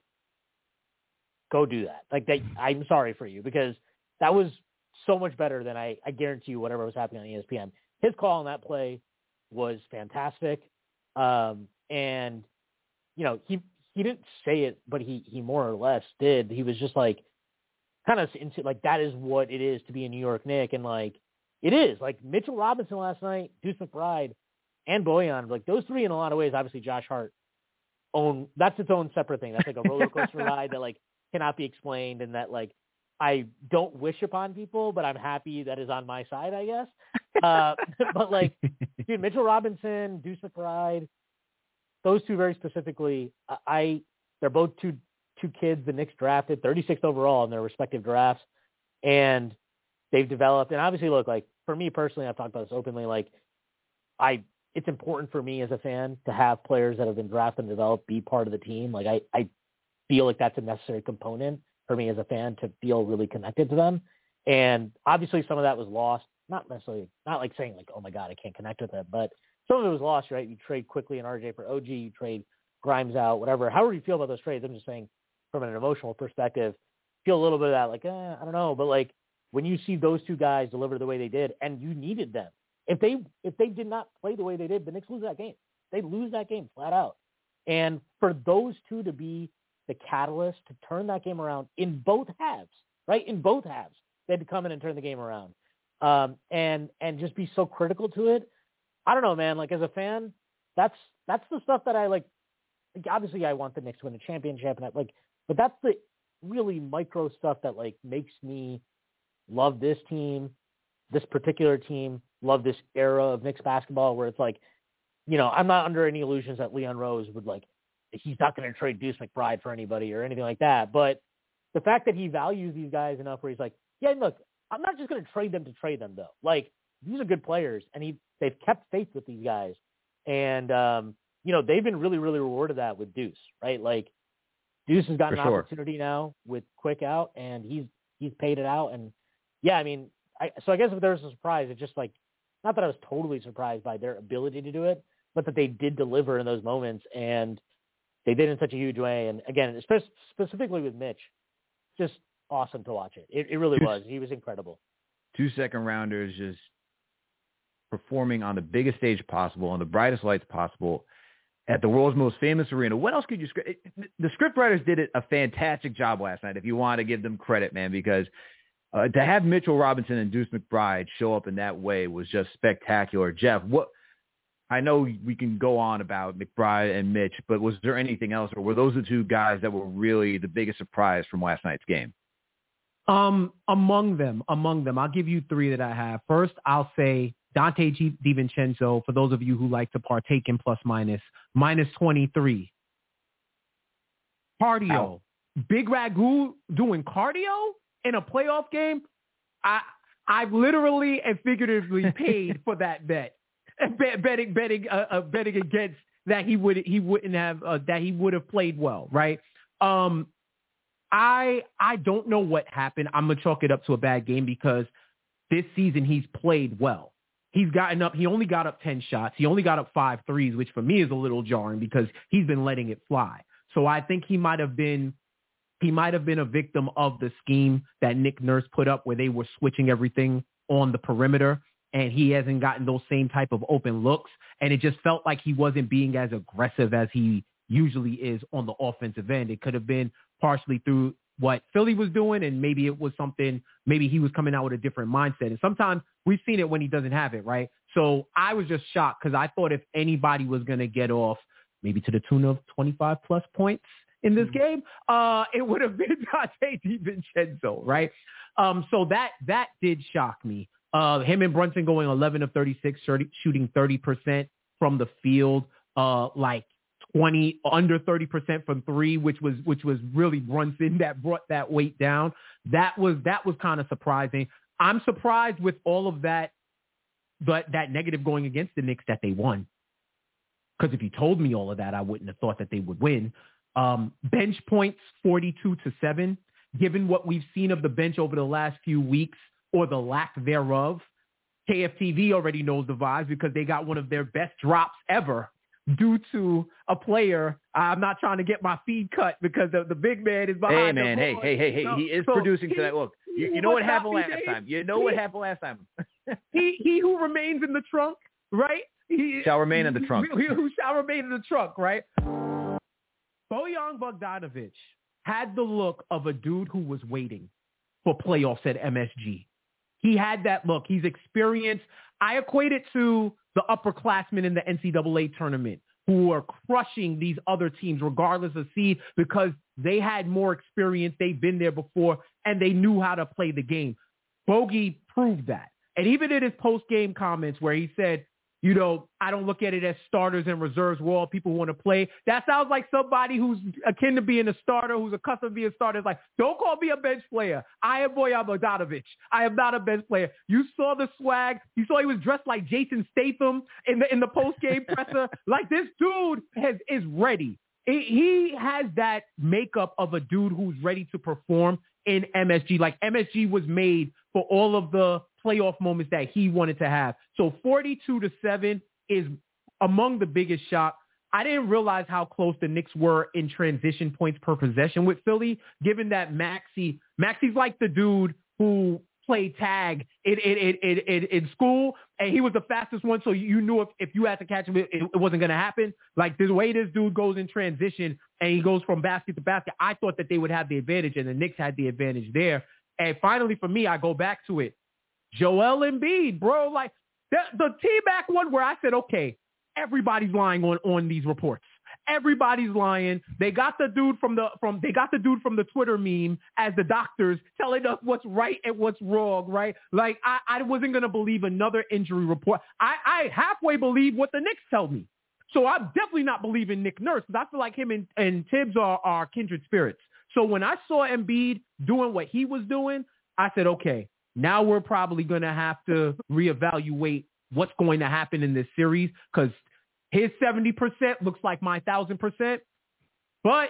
D: go do that. Like, they, I'm sorry for you, because that was so much better than I, I guarantee you whatever was happening on E S P N. His call on that play was fantastic. Um, and, you know, he, he didn't say it, but he, he more or less did. He was just like, kind of into, like, that is what it is to be a New York Knick. And, like, it is. Like, Mitchell Robinson last night, Deuce McBride, and Bojan, like, those three in a lot of ways, obviously Josh Hart, own, that's its own separate thing. That's like a roller coaster ride that, like, cannot be explained, and that, like, I don't wish upon people, but I'm happy that is on my side, I guess. Uh, but, like, dude, Mitchell Robinson, Deuce McBride, those two very specifically, I they're both two two kids the Knicks drafted, thirty-sixth overall in their respective drafts, and they've developed. And obviously, look, like, for me personally, I've talked about this openly, like, I it's important for me as a fan to have players that have been drafted and developed be part of the team. Like, I, I feel like that's a necessary component for me as a fan to feel really connected to them. And obviously some of that was lost, not necessarily, not like saying like, oh my God, I can't connect with them, but some of it was lost, right? You trade quickly in R J for O G, you trade Grimes out, whatever. However you feel about those trades, I'm just saying from an emotional perspective, feel a little bit of that, like, eh, I don't know. But, like, when you see those two guys deliver the way they did, and you needed them, if they if they did not play the way they did, the Knicks lose that game. They lose that game flat out. And for those two to be the catalyst to turn that game around in both halves, right? In both halves, they had to come in and turn the game around, um, and and just be so critical to it. I don't know, man. Like, as a fan, that's that's the stuff that I like. Like, obviously, I want the Knicks to win a championship, and I, like, but that's the really micro stuff that, like, makes me love this team, this particular team, love this era of Knicks basketball, where it's like, you know, I'm not under any illusions that Leon Rose would, like, he's not going to trade Deuce McBride for anybody or anything like that. But the fact that he values these guys enough where he's like, yeah, look, I'm not just going to trade them to trade them, though. Like, these are good players, and he they've kept faith with these guys. And, um, you know, they've been really, really rewarded that with Deuce, right? Like, Deuce has got
B: For
D: an
B: sure.
D: opportunity now with Quick out, and he's he's paid it out. And, yeah, I mean, I, so I guess if there's a surprise, it's just like not that I was totally surprised by their ability to do it, but that they did deliver in those moments, and they did in such a huge way. And again, spe- specifically with Mitch, just awesome to watch it. It, it really was. He was incredible.
B: Two second rounders just performing on the biggest stage possible, on the brightest lights possible, at the world's most famous arena. What else could you script? The scriptwriters did a fantastic job last night, if you want to give them credit, man, because uh, to have Mitchell Robinson and Deuce McBride show up in that way was just spectacular. Jeff, what? I know we can go on about McBride and Mitch, but was there anything else, or were those the two guys that were really the biggest surprise from last night's game?
F: Um, among them, among them, I'll give you three that I have. First, I'll say Dante DiVincenzo, for those of you who like to partake in plus minus, minus twenty-three. Cardio. Ow. Big Ragu doing cardio in a playoff game? I, I've literally and figuratively paid for that bet. Bet, betting, betting, uh, uh, betting against that he would, he wouldn't have, uh, that he would have played well, right? Um, I I don't know what happened. I'm going to chalk it up to a bad game because this season he's played well. He's gotten up. He only got up ten shots. He only got up five threes, which for me is a little jarring because he's been letting it fly. So I think he might have been he might have been a victim of the scheme that Nick Nurse put up where they were switching everything on the perimeter, and he hasn't gotten those same type of open looks. And it just felt like he wasn't being as aggressive as he usually is on the offensive end. It could have been partially through what Philly was doing, and maybe it was something, maybe he was coming out with a different mindset. And sometimes we've seen it when he doesn't have it, right? So I was just shocked because I thought if anybody was going to get off maybe to the tune of twenty-five plus points in this game, uh, it would have been Dante DiVincenzo, right? Um, so that that did shock me. Uh, him and Brunson going eleven of thirty-six, shooting thirty percent from the field, uh, like twenty under thirty percent from three, which was which was really Brunson that brought that weight down. That was that was kind of surprising. I'm surprised with all of that, but that negative going against the Knicks that they won. Because if you told me all of that, I wouldn't have thought that they would win. Um, bench points forty-two to seven. Given what we've seen of the bench over the last few weeks, or the lack thereof, K F T V already knows the vibes because they got one of their best drops ever due to a player. I'm not trying to get my feed cut because the, the big man is behind.
B: Hey man, hey, hey, hey, hey, he is so producing he, tonight. Look, you, you know what happened last days? time. You know he, what happened last time.
F: he he who remains in the trunk, right? He
B: shall remain in the trunk.
F: He, who shall remain in the trunk, right? Bojan Bogdanovic had the look of a dude who was waiting for playoffs at M S G. He had that look. He's experienced. I equate it to the upperclassmen in the N C double A tournament who are crushing these other teams regardless of seed because they had more experience. They've been there before, and they knew how to play the game. Bogey proved that. And even in his post-game comments where he said, you know, I don't look at it as starters and reserves where all people want to play. That sounds like somebody who's akin to being a starter, who's accustomed to being a starter. It's like, don't call me a bench player. I am Bojan Bogdanovic. I am not a bench player. You saw the swag. You saw he was dressed like Jason Statham in the in the post-game presser. Like, this dude has, is ready. He has that makeup of a dude who's ready to perform in M S G. Like, M S G was made for all of the playoff moments that he wanted to have. So forty-two to seven is among the biggest shock. I didn't realize how close the Knicks were in transition points per possession with Philly, given that Maxey, Maxey's like the dude who played tag in, in, in, in, in school, and he was the fastest one, so you knew if, if you had to catch him, it, it wasn't going to happen. Like, the way this dude goes in transition, and he goes from basket to basket, I thought that they would have the advantage, and the Knicks had the advantage there. And finally, for me, I go back to it. Joel Embiid, bro, like the, the T-Mac one where I said, okay, everybody's lying on, on these reports. Everybody's lying. They got the dude from the from they got the dude from the Twitter meme as the doctors telling us what's right and what's wrong, right? Like, I, I wasn't gonna believe another injury report. I, I halfway believe what the Knicks tell me. So I'm definitely not believing Nick Nurse because I feel like him and, and Tibbs are, are kindred spirits. So when I saw Embiid doing what he was doing, I said, okay, now we're probably going to have to reevaluate what's going to happen in this series because his seventy percent looks like my one thousand percent. But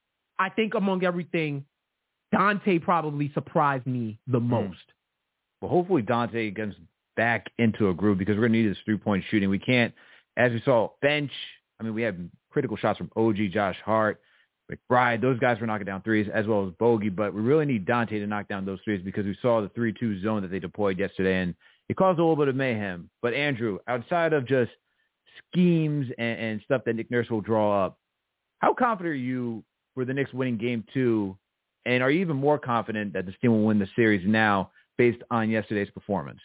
F: I think among everything, Dante probably surprised me the most.
B: Well, hopefully Dante against back into a groove because we're going to need this three-point shooting. We can't, as we saw, bench. I mean, we have critical shots from O G, Josh Hart, McBride. Those guys were knocking down threes as well as Bogey, but we really need Dante to knock down those threes because we saw the three two zone that they deployed yesterday, and it caused a little bit of mayhem. But, Andrew, outside of just schemes and, and stuff that Nick Nurse will draw up, how confident are you for the Knicks winning game two, and are you even more confident that this team will win the series now based on yesterday's performance?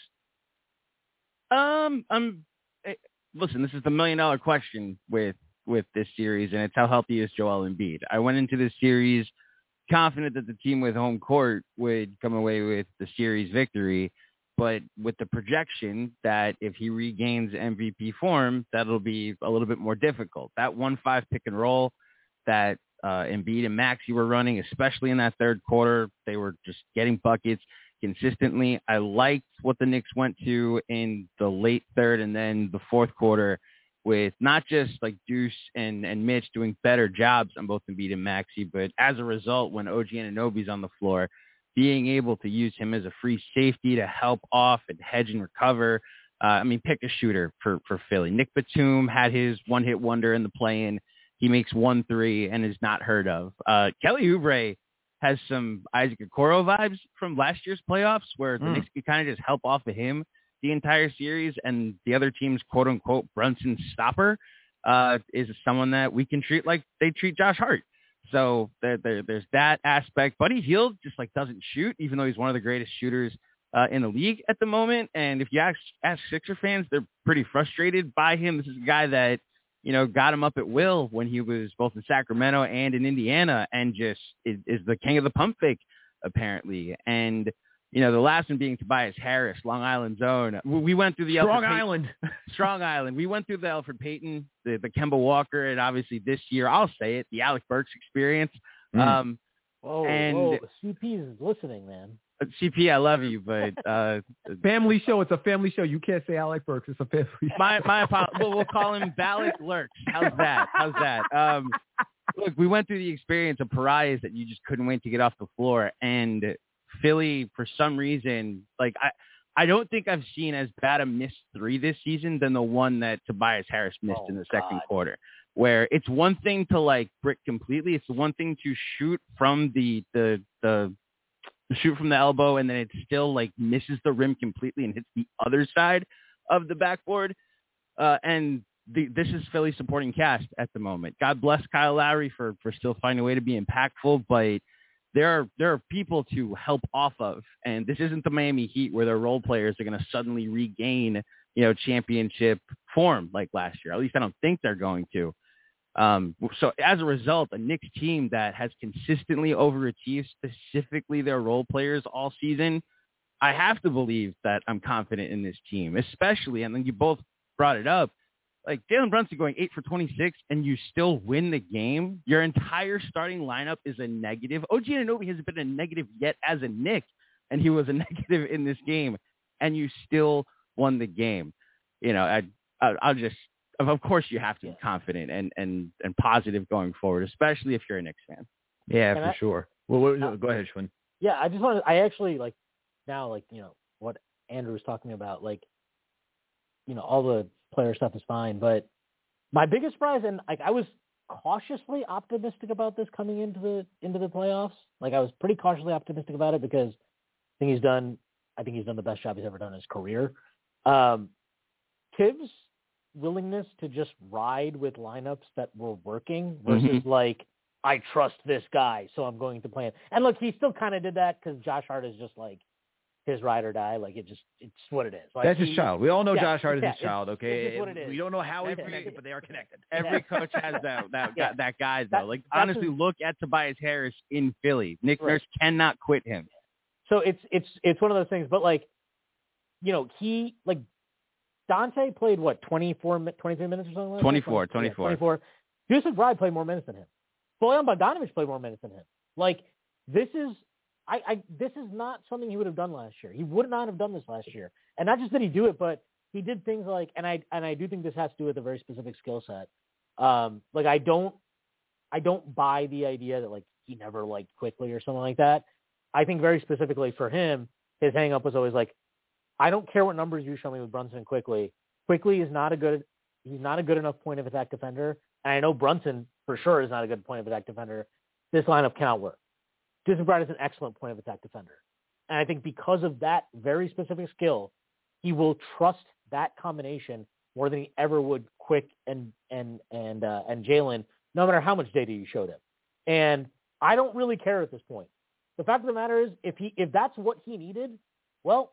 E: Um, I'm listen. This is the million dollar question with with this series, and it's how healthy is Joel Embiid. I went into this series confident that the team with home court would come away with the series victory, but with the projection that if he regains M V P form, that'll be a little bit more difficult. That one five pick and roll that uh, Embiid and Maxey were running, especially in that third quarter, they were just getting buckets consistently. I liked what the Knicks went to in the late third and then the fourth quarter with not just like Deuce and, and Mitch doing better jobs on both Embiid and Maxey, but as a result, when O G Anunoby's on the floor, being able to use him as a free safety to help off and hedge and recover. Uh, I mean, pick a shooter for, for Philly. Nick Batum had his one-hit wonder in the play-in. He makes one three and is not heard of. Uh, Kelly Oubre has some Isaac Okoro vibes from last year's playoffs where the mm. Knicks could kind of just help off of him the entire series, and the other team's quote-unquote Brunson stopper uh, is someone that we can treat like they treat Josh Hart. So there, there, there's that aspect. Buddy Hield just like doesn't shoot, even though he's one of the greatest shooters uh, in the league at the moment. And if you ask, ask Sixer fans, they're pretty frustrated by him. This is a guy that, you know, got him up at will when he was both in Sacramento and in Indiana, and just is, is the king of the pump fake, apparently. And, you know, the last one being Tobias Harris, Long Island zone. We went through the
B: Strong
E: Alfred
B: Island.
E: Payton, Strong Island. We went through the Alfred Payton, the, the Kemba Walker, and obviously this year, I'll say it, the Alec Burks experience. Mm. Um,
D: whoa,
E: and
D: whoa, C P is listening, man.
E: C P, I love you, but uh,
F: family show. It's a family show. You can't say Alec Burks. It's a family show.
E: My my apologies. Well, we'll call him Balak Lurks. How's that? How's that? Um, look, we went through the experience of pariahs that you just couldn't wait to get off the floor, and Philly, for some reason, like I, I don't think I've seen as bad a missed three this season than the one that Tobias Harris missed
D: oh,
E: in the second
D: God.
E: quarter. Where it's one thing to like brick completely, it's one thing to shoot from the the the. shoot from the elbow, and then it still like misses the rim completely and hits the other side of the backboard. Uh, and the, this is Philly's supporting cast at the moment. God bless Kyle Lowry for, for still finding a way to be impactful, but there are, there are people to help off of, and this isn't the Miami Heat where their role players are going to suddenly regain, you know, championship form like last year. At least I don't think they're going to. Um, so as a result, a Knicks team that has consistently overachieved specifically their role players all season, I have to believe that I'm confident in this team, especially, and then you both brought it up, like Jalen Brunson going eight for twenty-six and you still win the game. Your entire starting lineup is a negative. O G Anunoby hasn't been a negative yet as a Knick, and he was a negative in this game, and you still won the game. You know, I, I, I'll just, of course you have to be confident and, and, and positive going forward, especially if you're a Knicks fan.
B: Yeah,
D: Can
B: for
D: I,
B: sure. Well, what, uh, go ahead, Schwinn.
D: Yeah, I just wanted, I actually like now, like, you know, what Andrew was talking about, like, you know, all the player stuff is fine, but my biggest surprise, and like I was cautiously optimistic about this coming into the, into the playoffs. Like I was pretty cautiously optimistic about it because I think he's done, I think he's done the best job he's ever done in his career. Um, Tibbs' willingness to just ride with lineups that were working versus mm-hmm. like, I trust this guy, so I'm going to play him. And look, he still kind of did that because Josh Hart is just like his ride or die. Like it just, it's what it is. Like,
B: That's his
D: he,
B: child. We all know
D: yeah,
B: Josh Hart is
D: yeah,
B: his child. Okay,
D: it's what it is.
B: We don't know how he's
D: Every,
B: connected, but they are connected.
E: Every coach has that that
D: yeah.
E: that, that guy though.
D: That,
E: like honestly,
D: his,
E: look at Tobias Harris in Philly. Nick
D: right.
E: Nurse cannot quit him.
D: So it's it's it's one of those things. But like, you know, he like Dante played what twenty-four, twenty-three minutes or something. Like
E: twenty-four,
D: that?
E: twenty-four.
D: Yeah, twenty-four. Deuce McBride played more minutes than him. Bojan Bogdanovic played more minutes than him. Like this is. I, I this is not something he would have done last year. He would not have done this last year. And not just did he do it, but he did things like, and I and I do think this has to do with a very specific skill set. Um, like I don't I don't buy the idea that like he never liked quickly or something like that. I think very specifically for him, his hang up was always like, I don't care what numbers you show me with Brunson and Quickly. Quickly is not a good he's not a good enough point of attack defender. And I know Brunson for sure is not a good point of attack defender. This lineup cannot work. Deuce McBride is an excellent point of attack defender. And I think because of that very specific skill, he will trust that combination more than he ever would Quick and and and uh, and Jalen, no matter how much data you showed him. And I don't really care at this point. The fact of the matter is, if he if that's what he needed, well,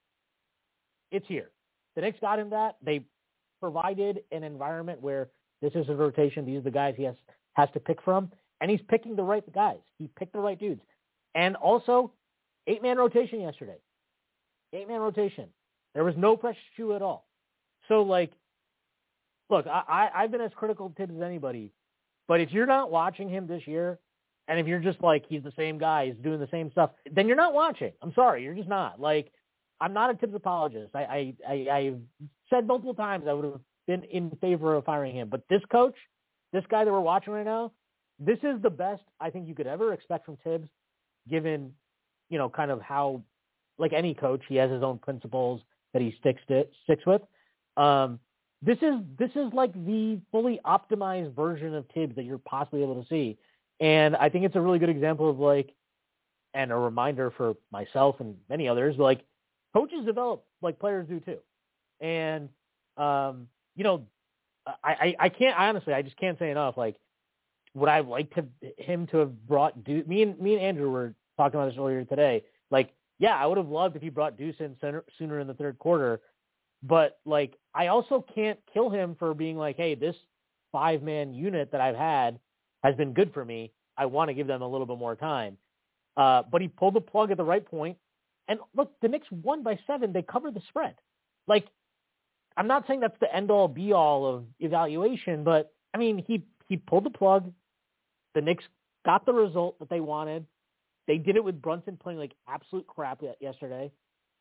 D: it's here. The Knicks got him that. They provided an environment where this is a rotation. These are the guys he has has to pick from, and he's picking the right guys. He picked the right dudes. And also, eight-man rotation yesterday. Eight-man rotation. There was no pressure shoe at all. So, like, look, I, I, I've been as critical of Tibbs as anybody, but if you're not watching him this year, and if you're just like, he's the same guy, he's doing the same stuff, then you're not watching. I'm sorry, you're just not. Like, I'm not a Tibbs apologist. I, I, I, I've said multiple times I would have been in favor of firing him. But this coach, this guy that we're watching right now, this is the best I think you could ever expect from Tibbs, given, you know, kind of how, like any coach, he has his own principles that he sticks to, sticks with. Um, this is this is like the fully optimized version of Tibbs that you're possibly able to see. And I think it's a really good example of, like, and a reminder for myself and many others, like, coaches develop like players do too. And, um, you know, I, I, I can't, I honestly, I just can't say enough. Like, would I like to, him to have brought Deuce, me and, me and Andrew were talking about this earlier today. Like, yeah, I would have loved if he brought Deuce in sooner, sooner in the third quarter. But, like, I also can't kill him for being like, hey, this five-man unit that I've had has been good for me. I want to give them a little bit more time. Uh, but he pulled the plug at the right point. And look, the Knicks won by seven. They covered the spread. Like, I'm not saying that's the end-all, be-all of evaluation, but, I mean, he, he pulled the plug. The Knicks got the result that they wanted. They did it with Brunson playing like absolute crap yesterday.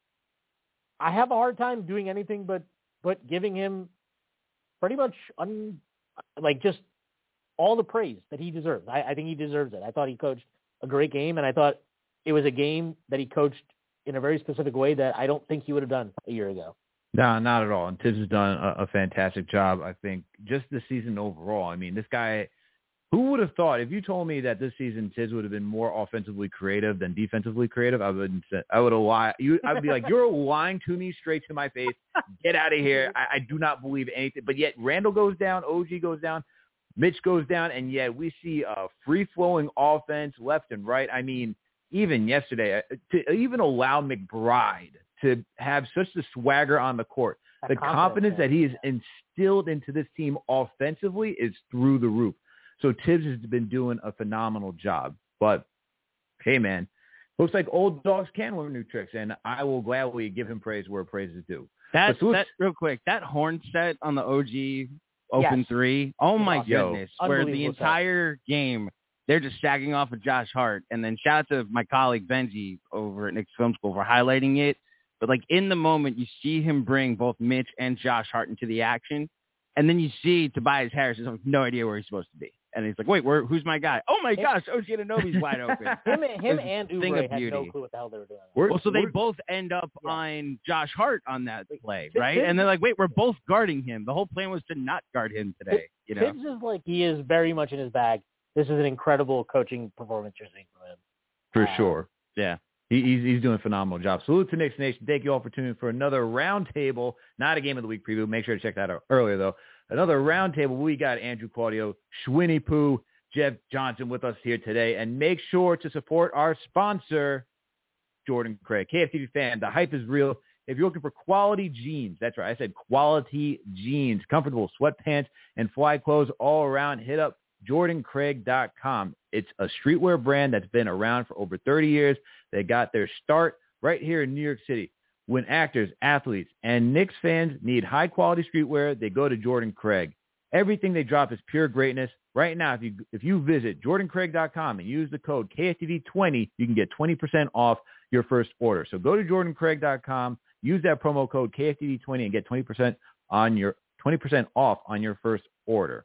D: I have a hard time doing anything but but giving him pretty much un, like just all the praise that he deserves. I, I think he deserves it. I thought he coached a great game, and I thought it was a game that he coached in a very specific way that I don't think he would have done a year ago.
B: No, not at all. And Tibbs has done a, a fantastic job, I think, just this season overall. I mean, this guy, who would have thought, if you told me that this season Tibbs would have been more offensively creative than defensively creative, I wouldn't say, I would have lied. You, I'd be like, you're lying to me straight to my face. Get out of here. I, I do not believe anything. But yet Randall goes down, O G goes down, Mitch goes down, and yet we see a free-flowing offense left and right. I mean, even yesterday, to even allow McBride to have such the swagger on the court, that the confidence that he has instilled into this team offensively is through the roof. So Tibbs has been doing a phenomenal job. But, hey, man, looks like old dogs can learn new tricks, and I will gladly give him praise where praise is due.
E: That, that real quick, that horn set on the O G open
D: yes.
E: three, oh, my
D: Yo,
E: goodness, where the entire set. game they're just stacking off of Josh Hart. And then shout out to my colleague Benji over at Knicks Film School for highlighting it. But, like, in the moment, you see him bring both Mitch and Josh Hart into the action. And then you see Tobias Harris has no idea where he's supposed to be. And he's like, wait, where, who's my guy? Oh, my gosh, O G Anunoby's wide open.
D: him him and Oubre had no clue what the hell they were doing.
E: We're, well, so they both end up yeah. on Josh Hart on that play, right? Tibbs, and they're like, wait, we're both guarding him. The whole plan was to not guard him today. You know?
D: Tibbs is like, he is very much in his bag. This is an incredible coaching performance you're seeing from him.
B: For
D: uh,
B: sure.
E: Yeah.
B: He, he's, he's doing a phenomenal job. Salute to Knicks Nation. Thank you all for tuning in for another roundtable, not a game of the week preview. Make sure to check that out earlier, though. Another roundtable. We got Andrew Claudio, Schwinny Poo, Jeff Johnson with us here today. And make sure to support our sponsor, Jordan Craig. K F T V fan, the hype is real. If you're looking for quality jeans, that's right, I said quality jeans, comfortable sweatpants and fly clothes all around, hit up jordan craig dot com. It's a streetwear brand that's been around for over thirty years. They got their start right here in New York City. When actors, athletes, and Knicks fans need high-quality streetwear, they go to Jordan Craig. Everything they drop is pure greatness. Right now, if you if you visit jordan craig dot com and use the code K F T V twenty, you can get twenty percent off your first order. So go to jordan craig dot com, use that promo code K F T V twenty, and get twenty percent on your twenty percent off on your first order.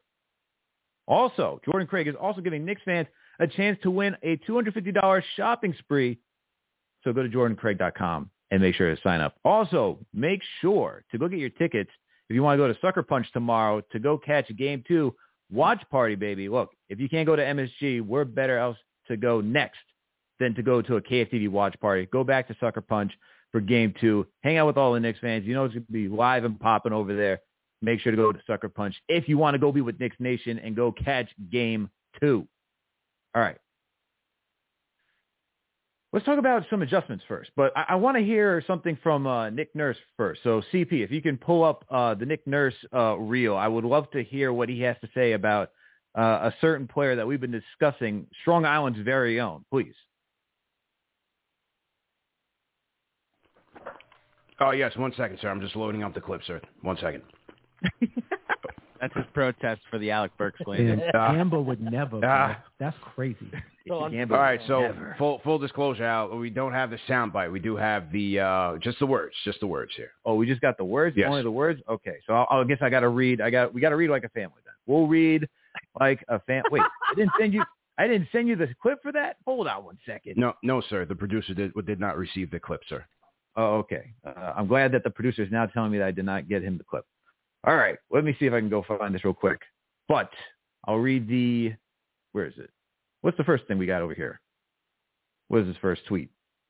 B: Also, Jordan Craig is also giving Knicks fans a chance to win a two hundred fifty dollars shopping spree. So go to jordan craig dot com and make sure to sign up. Also, make sure to go get your tickets if you want to go to Sucker Punch tomorrow to go catch game two. Watch party, baby. Look, if you can't go to M S G, we're better else to go next than to go to a K F T V watch party. Go back to Sucker Punch for game two. Hang out with all the Knicks fans. You know it's going to be live and popping over there. Make sure to go to Sucker Punch if you want to go be with Knicks Nation and go catch game two. All right. Let's talk about some adjustments first, but I, I want to hear something from uh, Nick Nurse first. So, C P, if you can pull up uh, the Nick Nurse uh, reel, I would love to hear what he has to say about uh, a certain player that we've been discussing, Strong Island's very own. Please.
A: Oh, yes. One second, sir. I'm just loading up the clip, sir. One second.
E: That's his protest for the Alec Burks claim.
F: And Amber would never.
A: Uh,
F: That's crazy.
D: So
A: All right, so full full disclosure, Al, we don't have the soundbite. We do have the uh, just the words, just the words here.
B: Oh, we just got the words.
A: Yes.
B: Only the words. Okay, so I'll, I guess I got to read. I got we got to read like a family then. We'll read like a fam. Wait, I didn't send you. I didn't send you the clip for that. Hold on one second.
A: No, no, sir. The producer did did not receive the clip, sir.
B: Oh, okay. Uh, I'm glad that the producer is now telling me that I did not get him the clip. All right, let me see if I can go find this real quick. But I'll read the. Where is it? What's the first thing we got over here? What is his first tweet?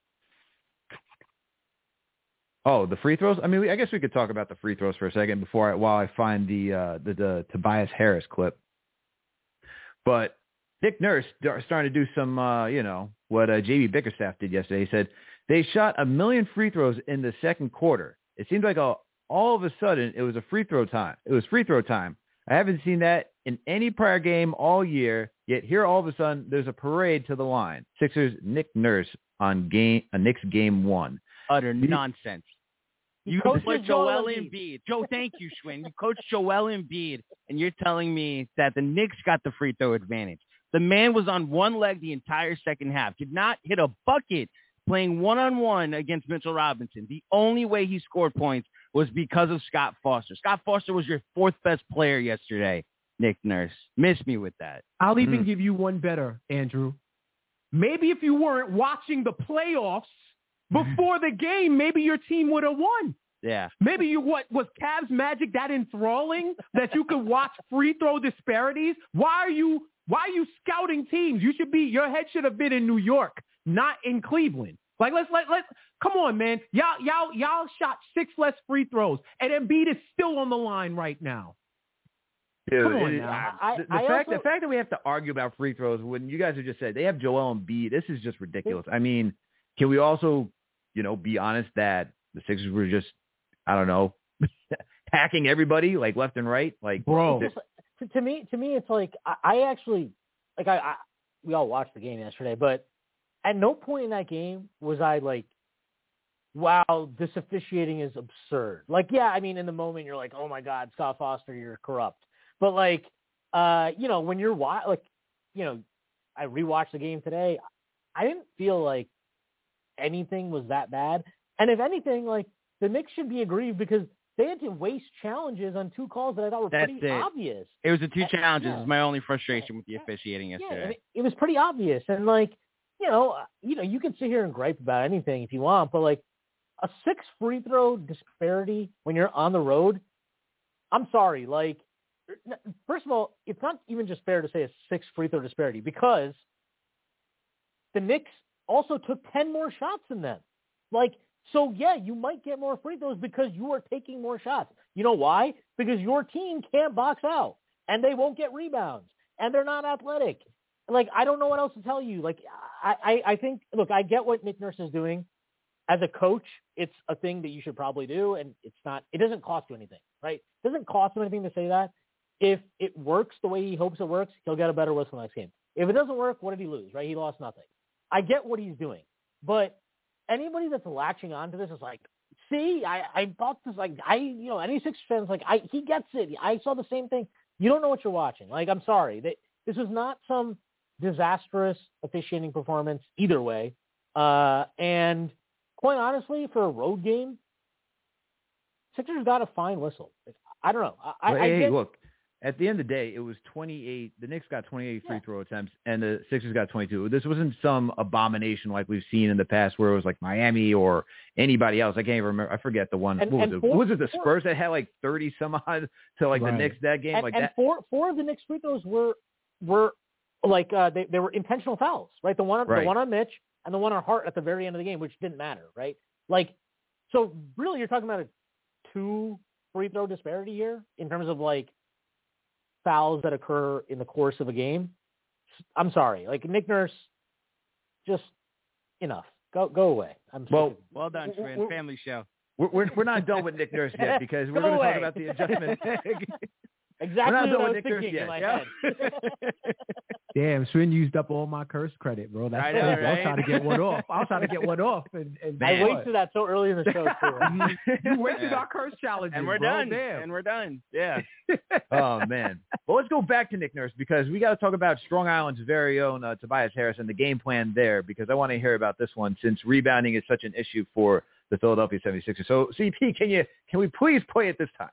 B: Oh, the free throws. I mean, we, I guess we could talk about the free throws for a second before I, while I find the uh, the, the Tobias Harris clip. But Nick Nurse starting to do some, uh, you know, what uh, J B Bickerstaff did yesterday. He said they shot a million free throws in the second quarter. It seemed like a, all of a sudden it was a free throw time. It was free throw time. I haven't seen that in any prior game all year, yet here all of a sudden there's a parade to the line. Sixers Nick Nurse on game, a Knicks game one.
E: Utter nonsense. You
D: coaches
E: put
D: Joel
E: Joel
D: Embiid.
E: Embiid. Joe, thank you, Schwinn. You coached Joel Embiid, and you're telling me that the Knicks got the free throw advantage. The man was on one leg the entire second half. Did not hit a bucket playing one-on-one against Mitchell Robinson. The only way he scored points was because of Scott Foster. Scott Foster was your fourth best player yesterday, Nick Nurse. Miss me with that.
F: I'll even
B: Mm.
F: give you one better, Andrew. Maybe if you weren't watching the playoffs before the game, maybe your team would have won.
E: Yeah.
F: Maybe you what was Cavs Magic that enthralling that you could watch free throw disparities? Why are you why are you scouting teams? You should be your head should have been in New York, not in Cleveland. Like let's let let come on, man. Y'all y'all y'all shot six less free throws, and Embiid is still on the line right now.
B: Dude,
F: Come on
B: it-
F: now.
D: I-
B: the, the
D: I
B: fact
D: also-
B: the fact that we have to argue about free throws when you guys have just said they have Joel Embiid, this is just ridiculous. I mean, can we also, you know, be honest that the Sixers were just, I don't know, hacking everybody like left and right, like
F: Bro.
D: It's just- to, to me, to me, it's like I, I actually like I, I we all watched the game yesterday, but at no point in that game was I like, wow, this officiating is absurd. Like, yeah, I mean, in the moment you're like, oh my God, Scott Foster, you're corrupt. But like, uh, you know, when you're wa- like, you know, I rewatched the game today, I didn't feel like anything was that bad. And if anything, like the Knicks should be aggrieved because they had to waste challenges on two calls that I thought were
E: That's
D: pretty
E: it.
D: obvious.
E: It was the two
D: Uh,
E: challenges.
D: yeah.
E: Is my only frustration with the officiating
D: Yeah,
E: yesterday.
D: I mean, it was pretty obvious. And like, you know, uh, you know, you can sit here and gripe about anything if you want, but like a six free throw disparity when you're on the road, I'm sorry. Like, first of all, it's not even just fair to say a six free throw disparity because the Knicks also took ten more shots than them. Like, so yeah, you might get more free throws because you are taking more shots. You know why? Because your team can't box out and they won't get rebounds and they're not athletic. Like, I don't know what else to tell you. Like, I, I, I think, look, I get what Nick Nurse is doing. As a coach, it's a thing that you should probably do, and it's not, it doesn't cost you anything, right? It doesn't cost him anything to say that. If it works the way he hopes it works, he'll get a better whistle next game. If it doesn't work, what did he lose, right? He lost nothing. I get what he's doing. But anybody that's latching onto this is like, see, I, I bought this, like, I, you know, any Sixers fans, like, I, he gets it. I saw the same thing. You don't know what you're watching. Like, I'm sorry. They, this was not some disastrous officiating performance either way. Uh, and quite honestly, for a road game, Sixers got a fine whistle. I don't know. I,
B: Well,
D: I
B: hey,
D: get,
B: look, at the end of the day, it was twenty-eight. The Knicks got twenty-eight free
D: Yeah.
B: throw attempts, and the Sixers got twenty-two. This wasn't some abomination like we've seen in the past, where it was like Miami or anybody else. I can't even remember. I forget the one.
D: And-
B: what was
D: and
B: it?
D: four-
B: was it the
D: four-
B: Spurs that had like thirty some odd to like
F: Right.
B: the Knicks that game?
D: And,
B: like
D: and
B: that.
D: four four of the Knicks free throws were were like uh, they they were intentional fouls, right? The one on
B: Right.
D: the one on Mitch and the one on Hart at the very end of the game, which didn't matter, right? Like, so really, you're talking about a two free throw disparity here in terms of like fouls that occur in the course of a game. I'm sorry, like Nick Nurse, just enough. Go go away. I'm
B: Well,
D: sick of-
E: Well done,
D: W-
E: Schwinn.
D: w-
E: Family show.
B: We're, we're we're not done with Nick Nurse yet because we're
D: Go
B: going to talk
D: away.
B: about the adjustment.
D: Exactly
B: We're not
D: what
B: done
D: I
B: with
D: was
B: Nick Nurse
D: thinking in
B: yet.
D: my
B: Yeah.
D: head.
F: Damn, Swin used up all my curse credit, bro. That's
E: I
F: crazy.
E: know,
F: I was
E: right?
F: trying to get one off. I was trying to get one off. And, and
D: I
B: Man.
D: wasted that so early in the show too.
F: you wasted
E: Yeah.
F: our curse challenges,
E: And we're
F: bro.
E: done.
F: Damn.
E: And we're done. Yeah.
B: Oh man. Well, let's go back to Nick Nurse because we got to talk about Strong Island's very own uh, Tobias Harris and the game plan there because I want to hear about this one since rebounding is such an issue for the Philadelphia seventy-sixers. So, C P, can you can we please play it this time?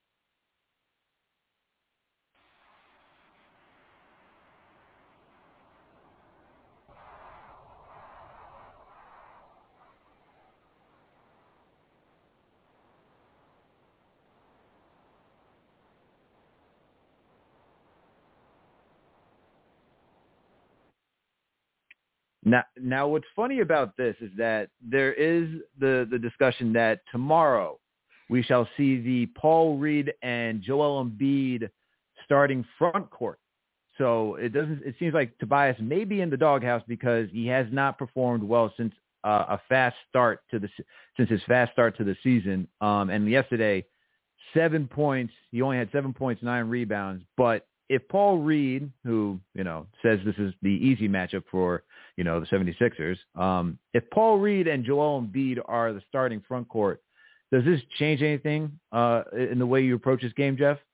B: Now, now, what's funny about this is that there is the, the discussion that tomorrow we shall see the Paul Reed and Joel Embiid starting front court. So it doesn't. It seems like Tobias may be in the doghouse because he has not performed well since uh, a fast start to the since his fast start to the season. Um, and yesterday, seven points. He only had seven points, nine rebounds. But if Paul Reed, who you know says this is the easy matchup for you know the seventy-sixers, um, if Paul Reed and Joel Embiid are the starting front court, does this change anything uh, in the way you approach this game, Jeff?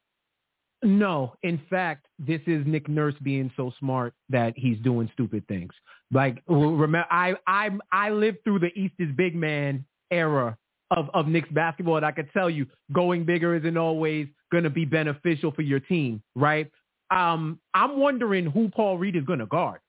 F: No, in fact, this is Nick Nurse being so smart that he's doing stupid things. Like, remember, I I I lived through the East is big man era of of Knicks basketball, and I could tell you, going bigger isn't always going to be beneficial for your team, right? Um, I'm wondering who Paul Reed is going to guard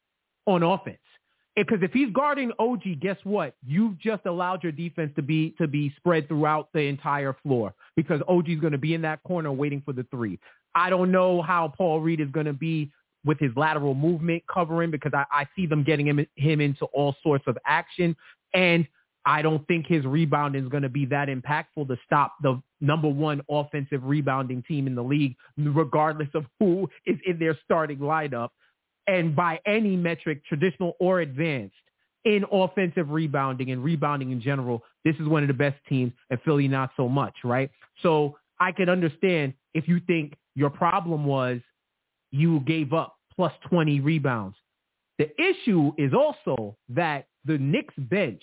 F: on offense. Because if he's guarding O G, guess what? You've just allowed your defense to be to be spread throughout the entire floor because O G is going to be in that corner waiting for the three. I don't know how Paul Reed is going to be with his lateral movement covering because I, I see them getting him, him into all sorts of action. And I don't think his rebounding is going to be that impactful to stop the number one offensive rebounding team in the league, regardless of who is in their starting lineup. And by any metric, traditional or advanced, in offensive rebounding and rebounding in general, this is one of the best teams, and Philly not so much, right? So I could understand if you think your problem was you gave up plus twenty rebounds. The issue is also that the Knicks bench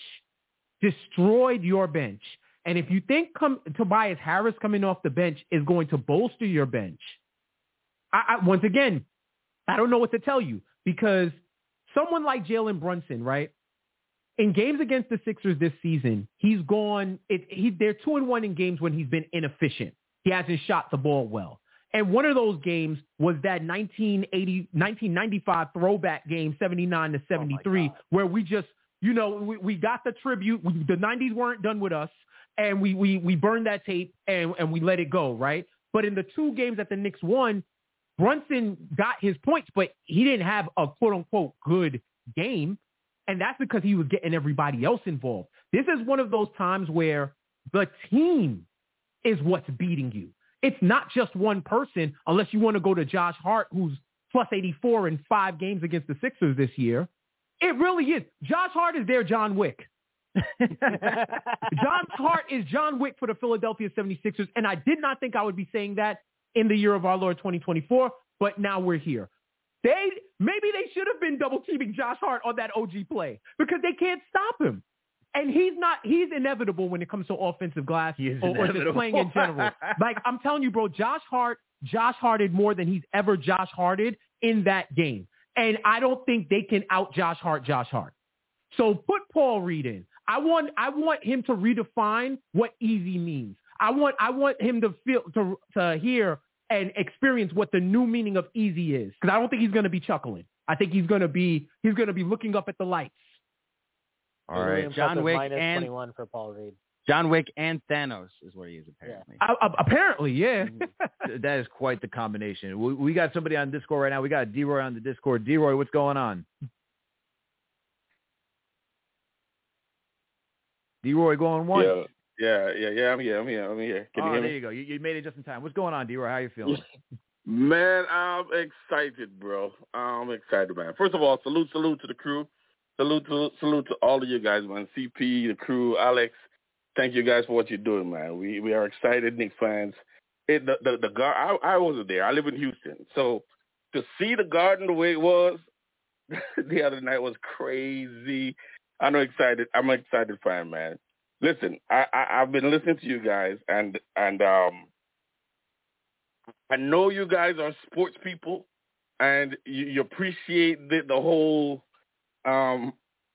F: destroyed your bench. And if you think come, Tobias Harris coming off the bench is going to bolster your bench, I, I, once again, I don't know what to tell you because someone like Jalen Brunson, right? In games against the Sixers this season, he's gone. It, he, they're two and one in games when he's been inefficient. He hasn't shot the ball well. And one of those games was that nineteen eighty, nineteen ninety-five throwback game, seventy-nine to seventy-three, oh where we just, you know, we, we got the tribute. We, the nineties weren't done with us, and we we we burned that tape and, and we let it go, right? But in the two games that the Knicks won, Brunson got his points, but he didn't have a quote-unquote good game, and that's because he was getting everybody else involved. This is one of those times where the team is what's beating you. It's not just one person, unless you want to go to Josh Hart, who's plus eighty-four in five games against the Sixers this year. It really is. Josh Hart is their John Wick. Josh Hart is John Wick for the Philadelphia seventy-sixers, and I did not think I would be saying that in the year of our Lord twenty twenty-four, but now we're here. They maybe they should have been double teaming Josh Hart on that O G play because they can't stop him. And he's not he's inevitable when it comes to offensive glass or, or just playing in general. Like I'm telling you, bro, Josh Hart, Josh Harted more than he's ever Josh Harted in that game. And I don't think they can out Josh Hart, Josh Hart. So put Paul Reed in. I want I want him to redefine what easy means. I want I want him to feel to to hear and experience what the new meaning of easy is. Because I don't think he's going to be chuckling. I think he's going to be he's going to be looking up at the lights.
B: All right,
D: really
E: John Wick
D: minus
E: and
D: twenty-one for Paul Reed.
E: John Wick and Thanos is what he is apparently.
F: I, I, apparently, yeah.
B: that is quite the combination. We, we got somebody on Discord right now. We got D-Roy on the Discord. D-Roy, what's going on? D-Roy going once.
C: Yeah, yeah, yeah, yeah. I'm here. I'm here. I'm here. Can
B: oh,
C: you hear
B: there
C: me?
B: you go. You, you made it just in time. What's going on, D-Roy? How you feeling?
C: Man, I'm excited, bro. I'm excited, man. First of all, salute, salute to the crew. Salute, to, salute to all of you guys, man. C P, the crew, Alex. Thank you guys for what you're doing, man. We we are excited, Knicks fans. It, the the, the gar- I, I wasn't there. I live in Houston, so to see the Garden the way it was the other night was crazy. I'm excited. I'm an excited fan, man. Listen, I, I I've been listening to you guys, and and um, I know you guys are sports people, and you, you appreciate the, the whole um,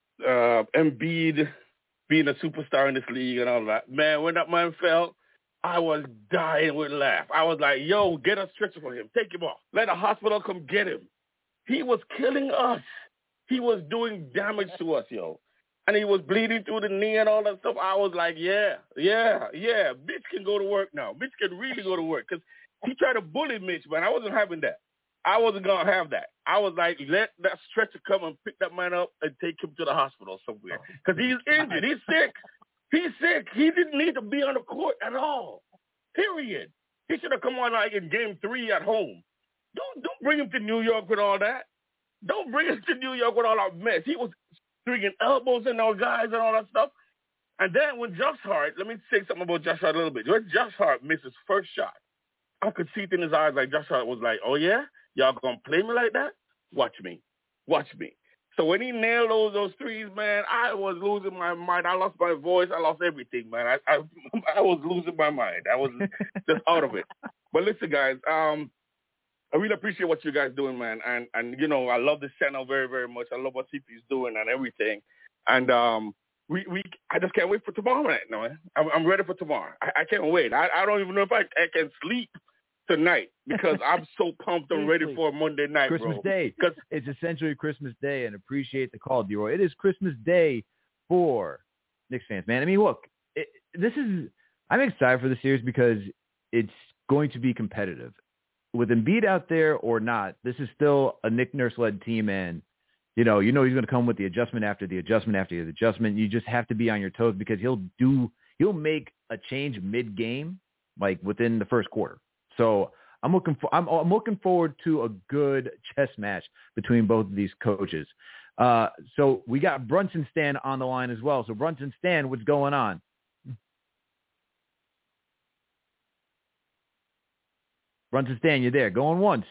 C: uh, Embiid being a superstar in this league and all that. Man, when that man fell, I was dying with laugh. I was like, yo, get a stretcher for him. Take him off. Let a hospital come get him. He was killing us. He was doing damage to us, yo. And he was bleeding through the knee and all that stuff. I was like, yeah, yeah, yeah. Mitch can go to work now. Mitch can really go to work. Because he tried to bully Mitch, man. I wasn't having that. I wasn't going to have that. I was like, let that stretcher come and pick that man up and take him to the hospital somewhere. Because he's injured. He's sick. He's sick. He didn't need to be on the court at all. Period. He should have come on like in game three at home. Don't don't bring him to New York with all that. Don't bring him to New York with all that mess. He was stringing elbows in those guys and all that stuff. And then when Josh Hart, let me say something about Josh Hart a little bit. When Josh Hart missed his first shot, I could see it in his eyes like Josh Hart was like, oh, yeah? Y'all going to play me like that? Watch me. Watch me. So when he nailed those those threes, man, I was losing my mind. I lost my voice. I lost everything, man. I I, I was losing my mind. I was just out of it. But listen, guys, um, I really appreciate what you guys doing, man. And, and you know, I love this channel very, very much. I love what C P is doing and everything. And um, we, we I just can't wait for tomorrow night, man. I'm, I'm ready for tomorrow. I, I can't wait. I, I don't even know if I, I can sleep tonight because I'm so pumped and ready for Monday night,
B: Christmas
C: bro.
B: Day. Because it's essentially Christmas Day, and appreciate the call, D-Roy. It is Christmas Day for Knicks fans, man. I mean, look, it, this is – I'm excited for the series because it's going to be competitive. With Embiid out there or not, this is still a Nick Nurse-led team, and, you know, you know he's going to come with the adjustment after the adjustment after the adjustment. You just have to be on your toes because he'll do – he'll make a change mid-game, like within the first quarter. So I'm looking for I'm, I'm looking forward to a good chess match between both of these coaches. Uh, so we got Brunson Stan on the line as well. So Brunson Stan, what's going on? Brunson Stan, you there? Going once,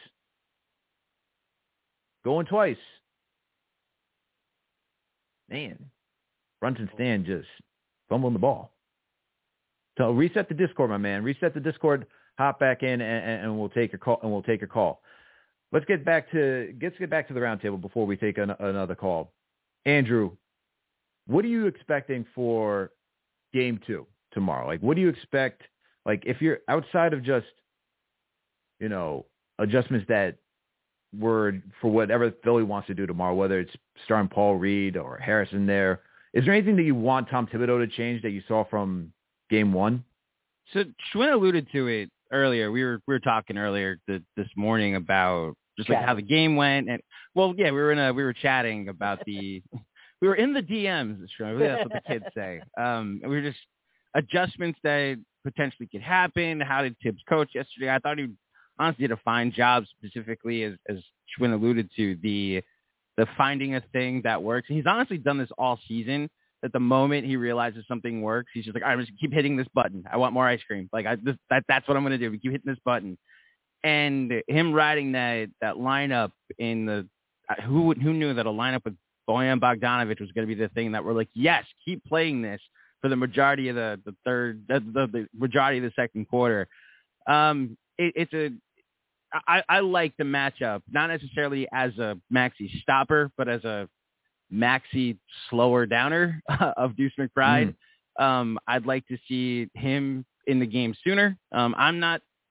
B: going twice. Man, Brunson Stan just fumbling the ball. So reset the Discord, my man. Reset the Discord. Hop back in, and, and we'll take your call. And we'll take your call. Let's get back to let's get back to the roundtable before we take an, another call. Andrew, what are you expecting for Game Two tomorrow? Like, what do you expect? Like, if you're outside of just, you know, adjustments that were for whatever Philly wants to do tomorrow, whether it's starting Paul Reed or Harrison there, is there anything that you want Tom Thibodeau to change that you saw from Game One?
E: So Schwinn alluded to it earlier. We were we were talking earlier th- this morning about just like how the game went, and well, yeah, we were in a we were chatting about the we were in the D Ms. Schwinn. That's what the kids say. Um, and we were just adjustments that potentially could happen. How did Tibbs coach yesterday? I thought he honestly did a fine job, specifically as as Schwinn alluded to the the finding a thing that works. And he's honestly done this all season. At the moment he realizes something works, he's just like, I'm just keep hitting this button. I want more ice cream. Like I just, that, that's what I'm going to do. We keep hitting this button. And him riding that, that lineup in the, who who knew that a lineup with Bojan Bogdanovic was going to be the thing that we're like, yes, keep playing this for the majority of the, the third, the, the, the majority of the second quarter. Um, it, it's a, I, I like the matchup, not necessarily as a Maxey stopper, but as a Maxey slower downer of Deuce McBride. Mm. Um, I'd like to see him in the game sooner. Um, I'm not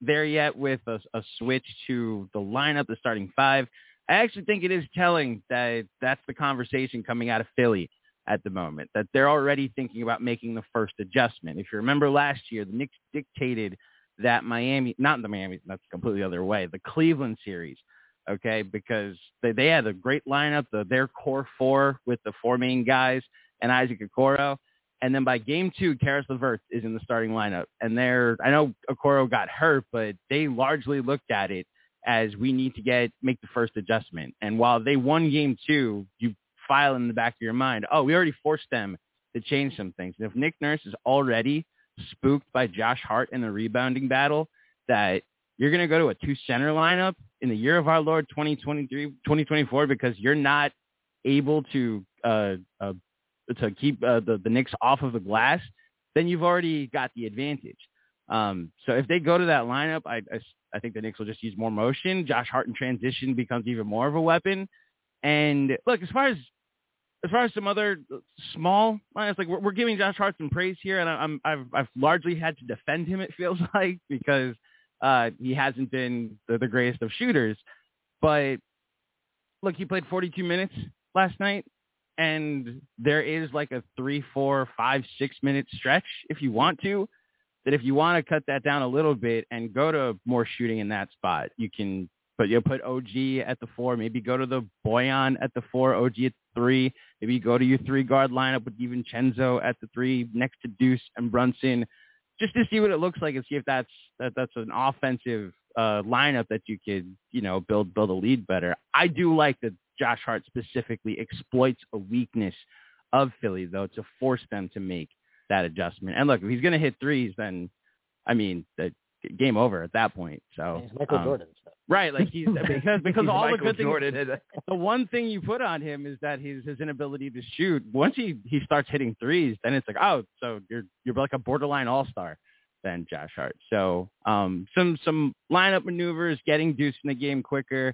E: there yet with a, a switch to the lineup, the starting five. I actually think it is telling that that's the conversation coming out of Philly at the moment, that they're already thinking about making the first adjustment. If you remember last year, the Knicks dictated that Miami, not the Miami, that's completely the other way, the Cleveland series, okay, because they, they had a great lineup, the, their core four with the four main guys and Isaac Okoro. And then by game two, Karis LeVert is in the starting lineup. And they're, I know Okoro got hurt, but they largely looked at it as we need to get make the first adjustment. And while they won game two, you file in the back of your mind, oh, we already forced them to change some things. And if Nick Nurse is already spooked by Josh Hart in the rebounding battle, that you're going to go to a two-center lineup in the year of our Lord twenty twenty-three, twenty twenty-four because you're not able to uh, uh, to keep uh, the, the Knicks off of the glass, then you've already got the advantage. Um, so if they go to that lineup, I, I, I think the Knicks will just use more motion. Josh Hart in transition becomes even more of a weapon. And look, as far as as far as some other small lineups, like we're, we're giving Josh Hart some praise here, and I'm I've I've largely had to defend him. It feels like because uh, he hasn't been the, the greatest of shooters. But look, he played forty-two minutes last night. And there is like a three, four, five, six minute stretch if you want to, that if you want to cut that down a little bit and go to more shooting in that spot, you can put, you'll put O G at the four, maybe go to the Boyan at the four, O G at three, maybe go to your three guard lineup with DiVincenzo at the three next to Deuce and Brunson, just to see what it looks like and see if that's, that, that's an offensive uh, lineup that you could, you know, build, build a lead better. I do like that Josh Hart specifically exploits a weakness of Philly, though, to force them to make that adjustment. And look, if he's going to hit threes, then, I mean, the game over at that point. So
D: he's Michael
E: um,
D: Jordan. So.
E: Right, like he's because because all
B: Michael
E: the good
B: Jordan.
E: things. The one thing you put on him is that his his inability to shoot. Once he, he starts hitting threes, then it's like, oh, so you're you're like a borderline all star. Than Josh Hart. So um, some some lineup maneuvers, getting Deuce in the game quicker,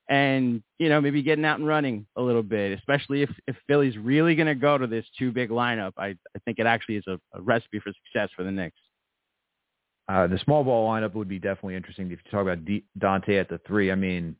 E: and you know maybe getting out and running a little bit. Especially if, if Philly's really going to go to this two big lineup, I, I think it actually is a, a recipe for success for the Knicks.
B: Uh, the small ball lineup would be definitely interesting if you talk about D- Dante at the three. I mean,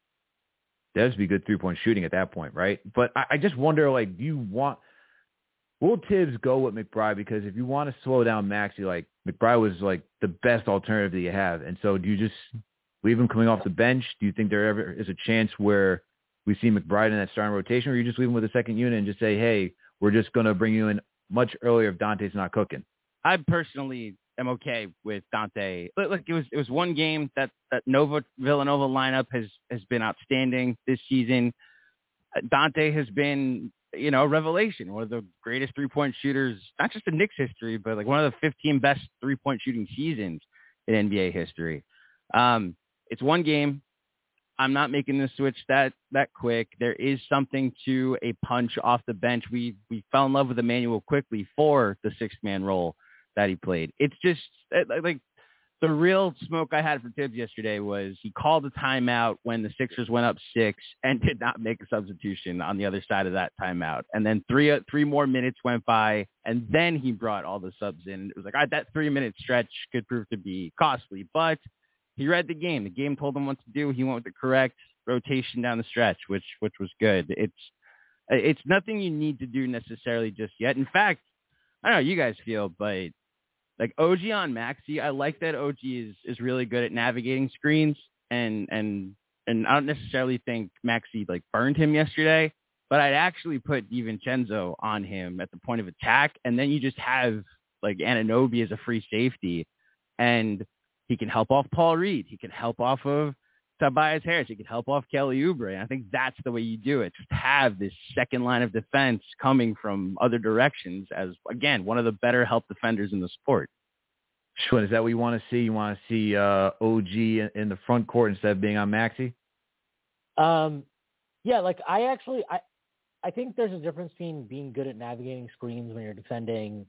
B: that would be good three point shooting at that point, right? But I, I just wonder, like, do you want? Will Tibbs go with McBride? Because if you want to slow down Maxey, like McBride was like the best alternative that you have. And so do you just leave him coming off the bench? Do you think there ever is a chance where we see McBride in that starting rotation, or you just leave him with the second unit and just say, hey, we're just going to bring you in much earlier if Dante's not cooking?
E: I personally am okay with Dante. Look, it was it was one game that that Nova Villanova lineup has has been outstanding this season. Dante has been, you know, a revelation, one of the greatest three-point shooters, not just in Knicks history, but like one of the fifteen best three-point shooting seasons in N B A history. Um, it's one game. I'm not making the switch that that quick. There is something to a punch off the bench. We we fell in love with Emmanuel quickly for the sixth-man role that he played. It's just like the real smoke I had for Tibbs yesterday was he called a timeout when the Sixers went up six and did not make a substitution on the other side of that timeout. And then three three more minutes went by, and then he brought all the subs in. It was like, all right, that three-minute stretch could prove to be costly, but he read the game. The game told him what to do. He went with the correct rotation down the stretch, which which was good. It's it's nothing you need to do necessarily just yet. In fact, I don't know how you guys feel, but like O G on Maxey, I like that O G is, is really good at navigating screens, and and and I don't necessarily think Maxey like burned him yesterday, but I'd actually put DiVincenzo on him at the point of attack, and then you just have like Anunoby as a free safety, and he can help off Paul Reed, he can help off of Tobias Harris, he can help off Kelly Oubre, and I think that's the way you do it. Just have this second line of defense coming from other directions as, again, one of the better help defenders in the sport.
B: Schwinn, is that what you want to see? You want to see uh, O G in, in the front court instead of being on Maxey?
D: Um, yeah, like I actually, I, I think there's a difference between being good at navigating screens when you're defending.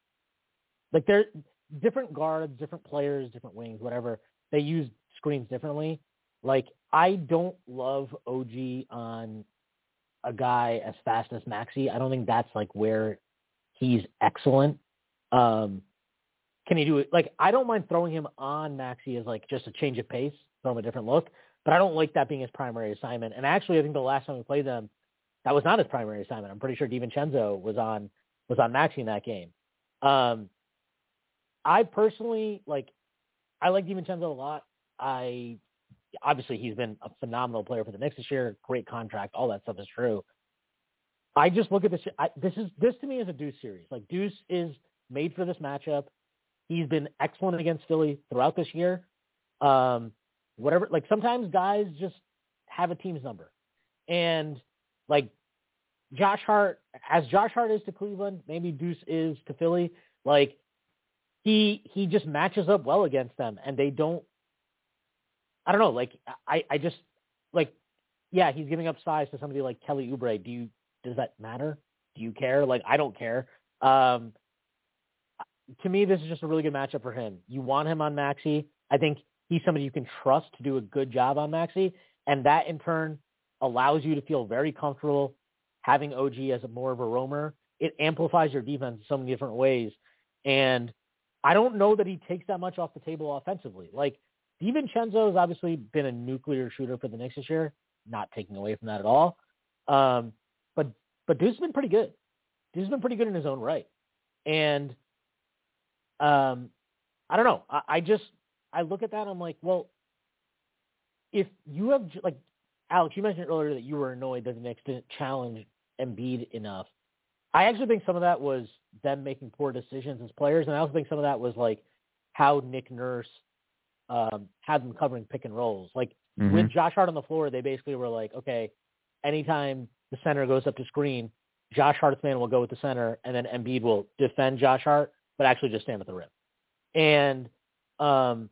D: Like there, different guards, different players, different wings, whatever, they use screens differently. Like, I don't love O G on a guy as fast as Maxey. I don't think that's, like, where he's excellent. Um, can he do it? Like, I don't mind throwing him on Maxey as like just a change of pace, throw him a different look, but I don't like that being his primary assignment. And actually, I think the last time we played them, that was not his primary assignment. I'm pretty sure DiVincenzo was on was on Maxey in that game. Um, I personally like. I like DiVincenzo a lot. I obviously he's been a phenomenal player for the Knicks this year. Great contract, all that stuff is true. I just look at this. I, this is this to me is a Deuce series. Like Deuce is made for this matchup. He's been excellent against Philly throughout this year. Um, whatever, like sometimes guys just have a team's number, and like Josh Hart, as Josh Hart is to Cleveland, maybe Deuce is to Philly. Like he he just matches up well against them, and they don't. I don't know. Like I I just like yeah, he's giving up size to somebody like Kelly Oubre. Do you does that matter? Do you care? Like I don't care. Um, to me, this is just a really good matchup for him. You want him on Maxey. I think he's somebody you can trust to do a good job on Maxey, and that in turn allows you to feel very comfortable having O G as a more of a roamer. It amplifies your defense in so many different ways, and I don't know that he takes that much off the table offensively. Like DiVincenzo has obviously been a nuclear shooter for the Knicks this year, not taking away from that at all. Um, but but Deuce has been pretty good. Deuce has been pretty good in his own right, and um, I don't know. I, I just I look at that and I'm like, well, if you have like Alex, you mentioned earlier that you were annoyed that the Knicks didn't challenge Embiid enough. I actually think some of that was them making poor decisions as players, and I also think some of that was like how Nick Nurse um, had them covering pick and rolls. Like mm-hmm. with Josh Hart on the floor, they basically were like, okay, anytime the center goes up to screen, Josh Hart's man will go with the center, and then Embiid will defend Josh Hart, but actually just stand at the rim. And, um,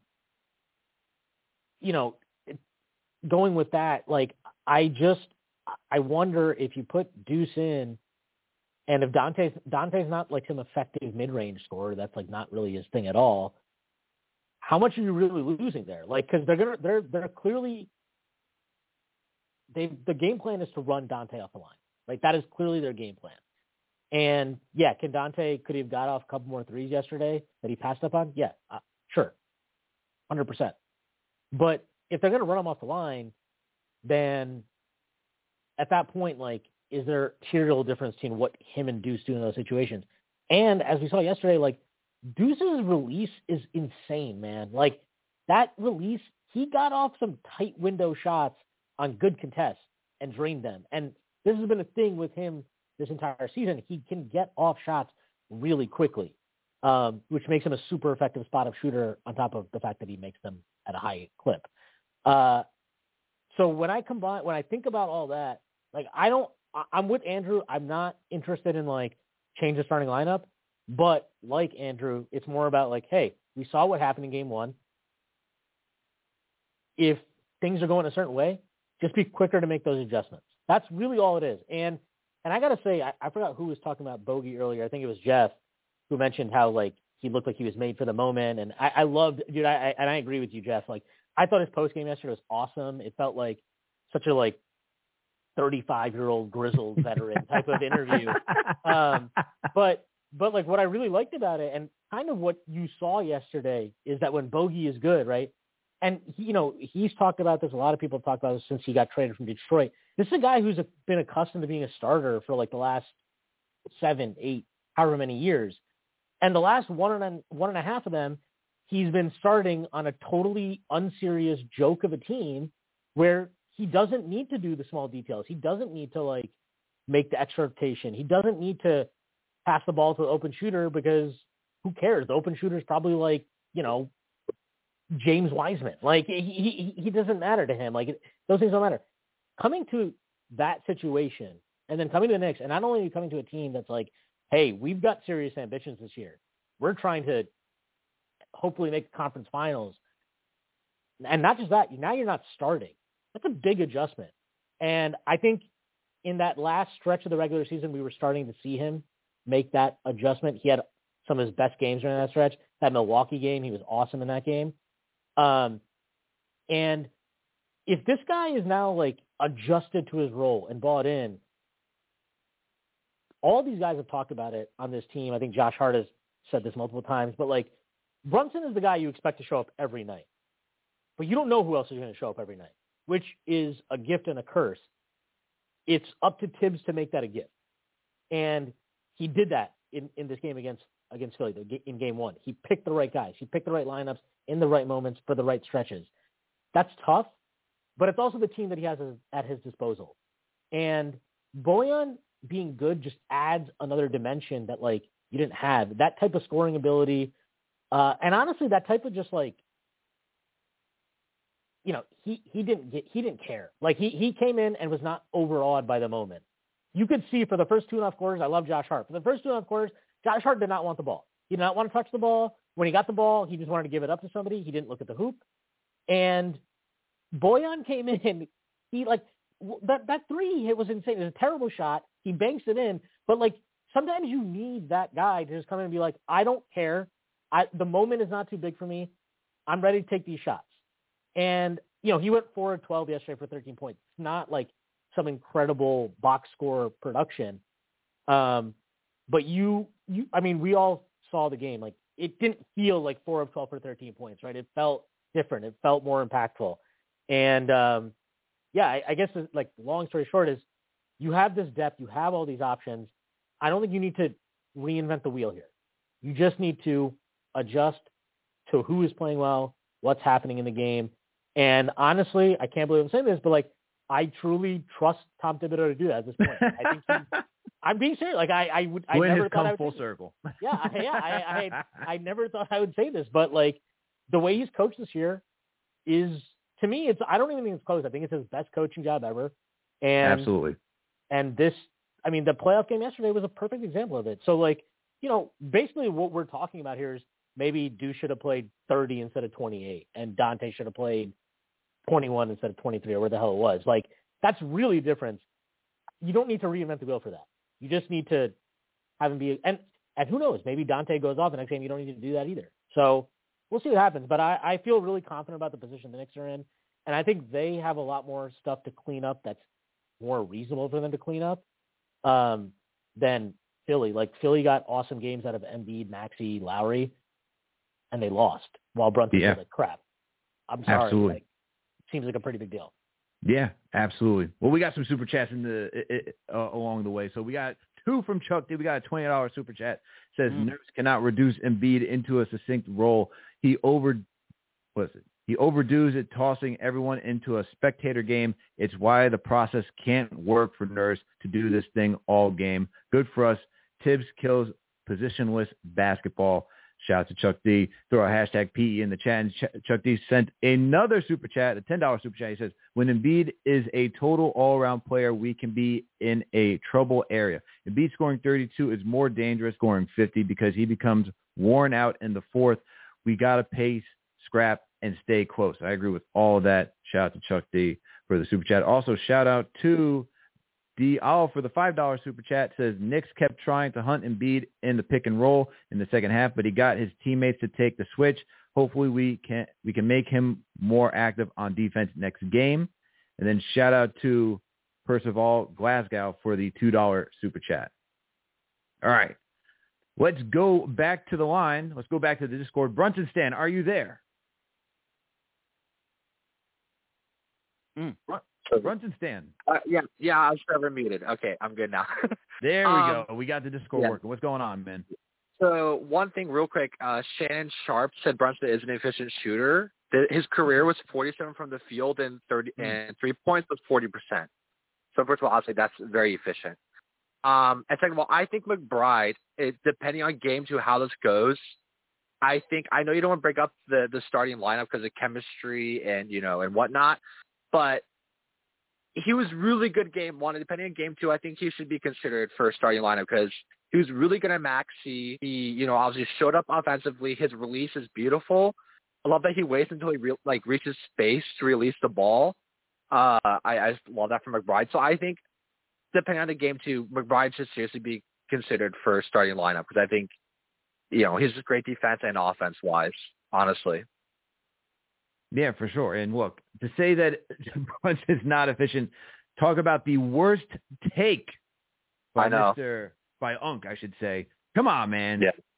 D: you know, going with that, like I just I wonder if you put Deuce in, and if Dante's Dante's not like some effective mid-range scorer, that's like not really his thing at all. How much are you really losing there? Like, because they're gonna they're they're clearly they the game plan is to run Dante off the line. Like that is clearly their game plan. And yeah, can Dante could he have got off a couple more threes yesterday that he passed up on? Yeah, uh, sure, one hundred percent. But if they're going to run him off the line, then at that point, like, is there material difference between what him and Deuce do in those situations? And as we saw yesterday, like, Deuce's release is insane, man. Like, that release, he got off some tight window shots on good contests and drained them. And this has been a thing with him this entire season. He can get off shots really quickly, um, which makes him a super effective spot-up shooter on top of the fact that he makes them at a high clip. Uh, so when I combine, when I think about all that, like I don't, I, I'm with Andrew. I'm not interested in like change the starting lineup, but like Andrew, it's more about like, hey, we saw what happened in game one. If things are going a certain way, just be quicker to make those adjustments. That's really all it is. And, and I got to say, I, I forgot who was talking about Bogey earlier. I think it was Jeff who mentioned how like he looked like he was made for the moment. And I, I loved, dude, I, I, and I agree with you, Jeff. Like, I thought his post game yesterday was awesome. It felt like such a like thirty-five year old grizzled veteran type of interview. Um, but but like what I really liked about it, and kind of what you saw yesterday, is that when Bogey is good, right? And he, you know he's talked about this. A lot of people have talked about this since he got traded from Detroit. This is a guy who's been accustomed to being a starter for like the last seven, eight, however many years, and the last one and one and a half of them, he's been starting on a totally unserious joke of a team where he doesn't need to do the small details. He doesn't need to like make the extra rotation. He doesn't need to pass the ball to the open shooter because who cares? The open shooter is probably like, you know, James Wiseman. Like he, he, he doesn't matter to him. Like it, those things don't matter. Coming to that situation and then coming to the Knicks, and not only are you coming to a team that's like, hey, we've got serious ambitions this year. We're trying to hopefully make the conference finals. And not just that, now you're not starting. That's a big adjustment. And I think in that last stretch of the regular season, we were starting to see him make that adjustment. He had some of his best games during that stretch. That Milwaukee game, he was awesome in that game. Um, and if this guy is now like adjusted to his role and bought in, all these guys have talked about it on this team. I think Josh Hart has said this multiple times, but like Brunson is the guy you expect to show up every night. But you don't know who else is going to show up every night, which is a gift and a curse. It's up to Tibbs to make that a gift. And he did that in, in this game against against Philly in game one. He picked the right guys. He picked the right lineups in the right moments for the right stretches. That's tough, but it's also the team that he has at his disposal. And Bojan being good just adds another dimension that, like, you didn't have. That type of scoring ability, uh, and honestly, that type of just, like, you know, he, he didn't get, he didn't care. Like, he, he came in and was not overawed by the moment. You could see for the first two and a half quarters, I love Josh Hart. For the first two and a half quarters, Josh Hart did not want the ball. He did not want to touch the ball. When he got the ball, he just wanted to give it up to somebody. He didn't look at the hoop. And Bojan came in. He, like, that, that three he hit was insane. It was a terrible shot. He banks it in. But, like, sometimes you need that guy to just come in and be like, I don't care. I, the moment is not too big for me. I'm ready to take these shots. And, you know, he went four of twelve yesterday for thirteen points. It's not like some incredible box score production. Um, but you, you, I mean, we all saw the game. Like, it didn't feel like four of twelve for thirteen points, right? It felt different. It felt more impactful. And, um, yeah, I, I guess, like, long story short is you have this depth. You have all these options. I don't think you need to reinvent the wheel here. You just need to adjust to who is playing well, what's happening in the game. And honestly, I can't believe I'm saying this, but, like, I truly trust Tom Thibodeau to do that at this point. I think he, I'm being serious. Like, I, I would, I
B: when
D: never
B: has
D: thought
B: come
D: I would
B: full
D: say
B: circle.
D: This. Yeah, I, yeah, I, I, I never thought I would say this, but, like, the way he's coached this year is, to me, it's. I don't even think it's close. I think it's his best coaching job ever. And
B: absolutely.
D: And this, I mean, the playoff game yesterday was a perfect example of it. So, like, you know, basically what we're talking about here is maybe Deuce should have played thirty instead of twenty-eight, and Dante should have played twenty-one instead of twenty-three, or where the hell it was. Like, that's really the difference. You don't need to reinvent the wheel for that. You just need to have him be, and and who knows, maybe Dante goes off the next game. You don't need to do that either. So we'll see what happens. But I, I feel really confident about the position the Knicks are in, and I think they have a lot more stuff to clean up that's more reasonable for them to clean up um, than Philly. Like, Philly got awesome games out of Embiid, Maxey, Lowry, and they lost while Brunson
B: yeah.
D: was like crap. I'm sorry.
B: Absolutely.
D: Like, seems like a pretty big deal.
B: Yeah, absolutely. Well, we got some super chats in the it, uh, along the way. So we got two from Chuck D. We got a twenty dollars super chat. Says mm. Nurse cannot reduce Embiid into a succinct role. He over what is it? He overdoes it, tossing everyone into a spectator game. It's why the process can't work for Nurse to do this thing all game. Good for us. Tibbs kills positionless basketball. Shout out to Chuck D. Throw a hashtag P E in the chat. And Ch- Chuck D sent another super chat, a ten dollars super chat. He says, when Embiid is a total all-around player, we can be in a trouble area. Embiid scoring thirty-two is more dangerous scoring fifty because he becomes worn out in the fourth. We got to pace, scrap, and stay close. I agree with all of that. Shout out to Chuck D for the super chat. Also, shout out to D. Owl for the five dollars super chat. Says Knicks kept trying to hunt Embiid in the pick and roll in the second half, but he got his teammates to take the switch. Hopefully we can we can make him more active on defense next game. And then shout out to Percival Glasgow for the two dollars super chat. All right. Let's go back to the line. Let's go back to the Discord. Brunson Stan, are you there? Mm. Brunson Stan.
G: Uh, yeah, yeah, I was forever muted. Okay, I'm good now.
B: There we
G: um,
B: go. We got the Discord
G: yeah.
B: working. What's going on, man?
G: So one thing real quick, uh, Shannon Sharp said Brunson is an efficient shooter. The, his career was forty-seven from the field and thirty mm. and three points was forty percent. So first of all, I'll say that's very efficient. Um, and second of all, I think McBride, it, depending on game two, how this goes, I think, I know you don't want to break up the, the starting lineup because of chemistry and, you know, and whatnot, but he was really good game one. And depending on game two, I think he should be considered for a starting lineup because he was really good at Maxey. He, you know, obviously showed up offensively. His release is beautiful. I love that he waits until he re- like reaches space to release the ball. Uh, I, I just love that from McBride. So I think depending on the game two, McBride should seriously be considered for a starting lineup because I think, you know, he's just great defense and offense wise, honestly.
B: Yeah, for sure. And look, to say that Brunson is not efficient, talk about the worst take by
G: I know.
B: Mister by Unk, I should say. Come on, man.
G: Yeah.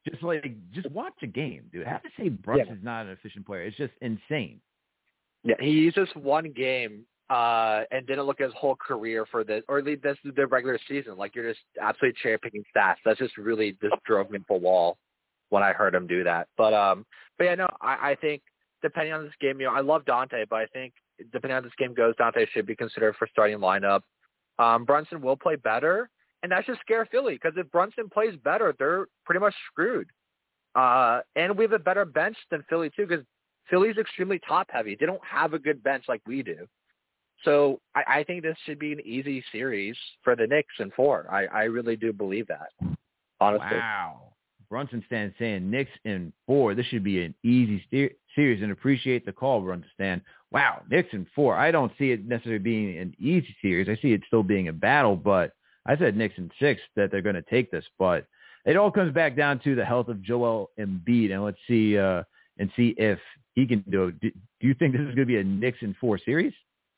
B: Just like, just watch a game, dude. I have to say Brunson's yeah. not an efficient player. It's just insane.
G: Yeah, he used this one game uh, and didn't look at his whole career for this, or at least this is the regular season. Like, you're just absolutely cherry-picking stats. That's just really just drove me up the wall when I heard him do that. But, um, but yeah, no, I, I think depending on this game, you know, I love Dante, but I think depending on how this game goes, Dante should be considered for starting lineup. Um, Brunson will play better. And that should scare Philly, because if Brunson plays better, they're pretty much screwed. Uh, and we have a better bench than Philly, too, because Philly's extremely top-heavy. They don't have a good bench like we do. So I, I think this should be an easy series for the Knicks in four. I, I really do believe that, honestly.
B: Wow. Brunson stands saying Knicks in four. This should be an easy steer- series, and appreciate the call, Brunson Stan. Wow, Knicks in four. I don't see it necessarily being an easy series. I see it still being a battle, but I said Knicks in six that they're going to take this, but it all comes back down to the health of Joel Embiid, and let's see uh, and see if he can do it. Do, do you think this is going to be a Knicks in four series?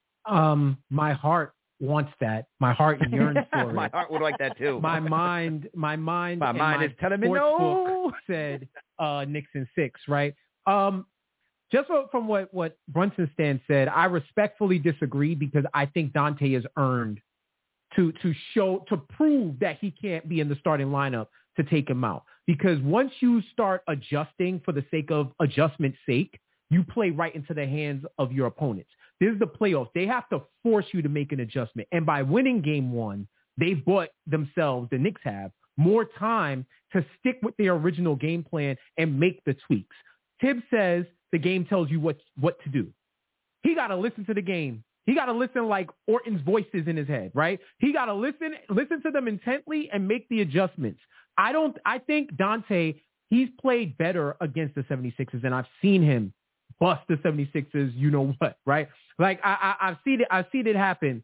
F: Um, my heart wants that. My heart yearns for it.
B: My heart would like that too.
F: My mind, my mind,
B: my mind
F: my
B: is telling me no.
F: Said uh, Knicks in six, right? Um, just from what what Brunson Stan said, I respectfully disagree, because I think Dante has earned to to show, to prove that he can't be in the starting lineup to take him out. Because once you start adjusting for the sake of adjustment's sake, you play right into the hands of your opponents. This is the playoffs. They have to force you to make an adjustment. And by winning game one, they bought themselves, the Knicks have, more time to stick with their original game plan and make the tweaks. Tibbs says the game tells you what, what to do. He got to listen to the game. He got to listen like Orton's voices in his head, right? He got to listen, listen to them intently and make the adjustments. I don't, I think Dante, he's played better against the seventy-sixers, and I've seen him bust the seventy-sixers, you know what, right? Like I, I, I've seen it, I've seen it happen.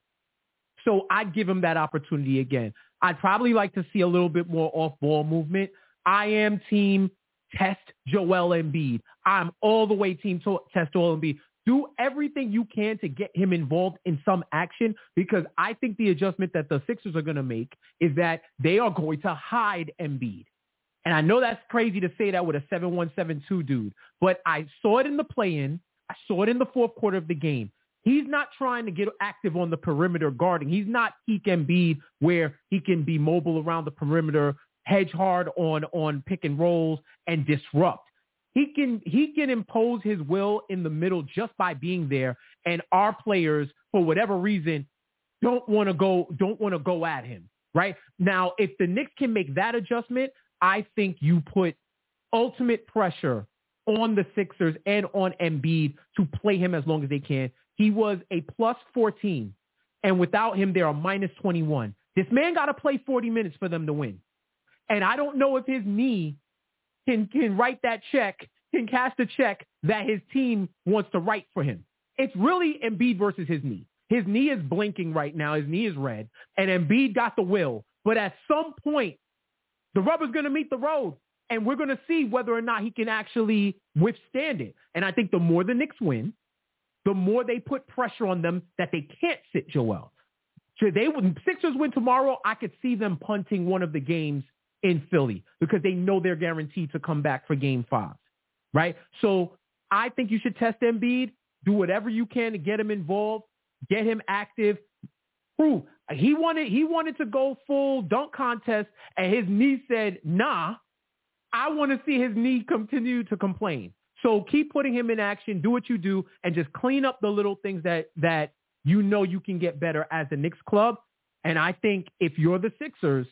F: So I'd give him that opportunity again. I'd probably like to see a little bit more off-ball movement. I am team test Joel Embiid. I'm all the way team to- test Joel Embiid. Do everything you can to get him involved in some action, because I think the adjustment that the Sixers are going to make is that they are going to hide Embiid. And I know that's crazy to say that with a seven one seven two dude, but I saw it in the play-in. I saw it in the fourth quarter of the game. He's not trying to get active on the perimeter guarding. He's not peak Embiid where he can be mobile around the perimeter, hedge hard on, on pick and rolls, and disrupt. He can he can impose his will in the middle just by being there, and our players, for whatever reason, don't want to go don't want to go at him. Right now, if the Knicks can make that adjustment, I think you put ultimate pressure on the Sixers and on Embiid to play him as long as they can. He was a plus fourteen, and without him, they're a minus twenty-one. This man got to play forty minutes for them to win, and I don't know if his knee can can write that check, can cast a check that his team wants to write for him. It's really Embiid versus his knee. His knee is blinking right now. His knee is red, and Embiid got the will. But at some point, the rubber's going to meet the road, and we're going to see whether or not he can actually withstand it. And I think the more the Knicks win, the more they put pressure on them that they can't sit Joel. So they would, Sixers win tomorrow, I could see them punting one of the games in Philly because they know they're guaranteed to come back for game five, right? So I think you should test Embiid, do whatever you can to get him involved, get him active. Prove he wanted he wanted to go full dunk contest, and his knee said, nah, I want to see his knee continue to complain. So keep putting him in action, do what you do, and just clean up the little things that that you know you can get better as the Knicks club. And I think if you're the Sixers,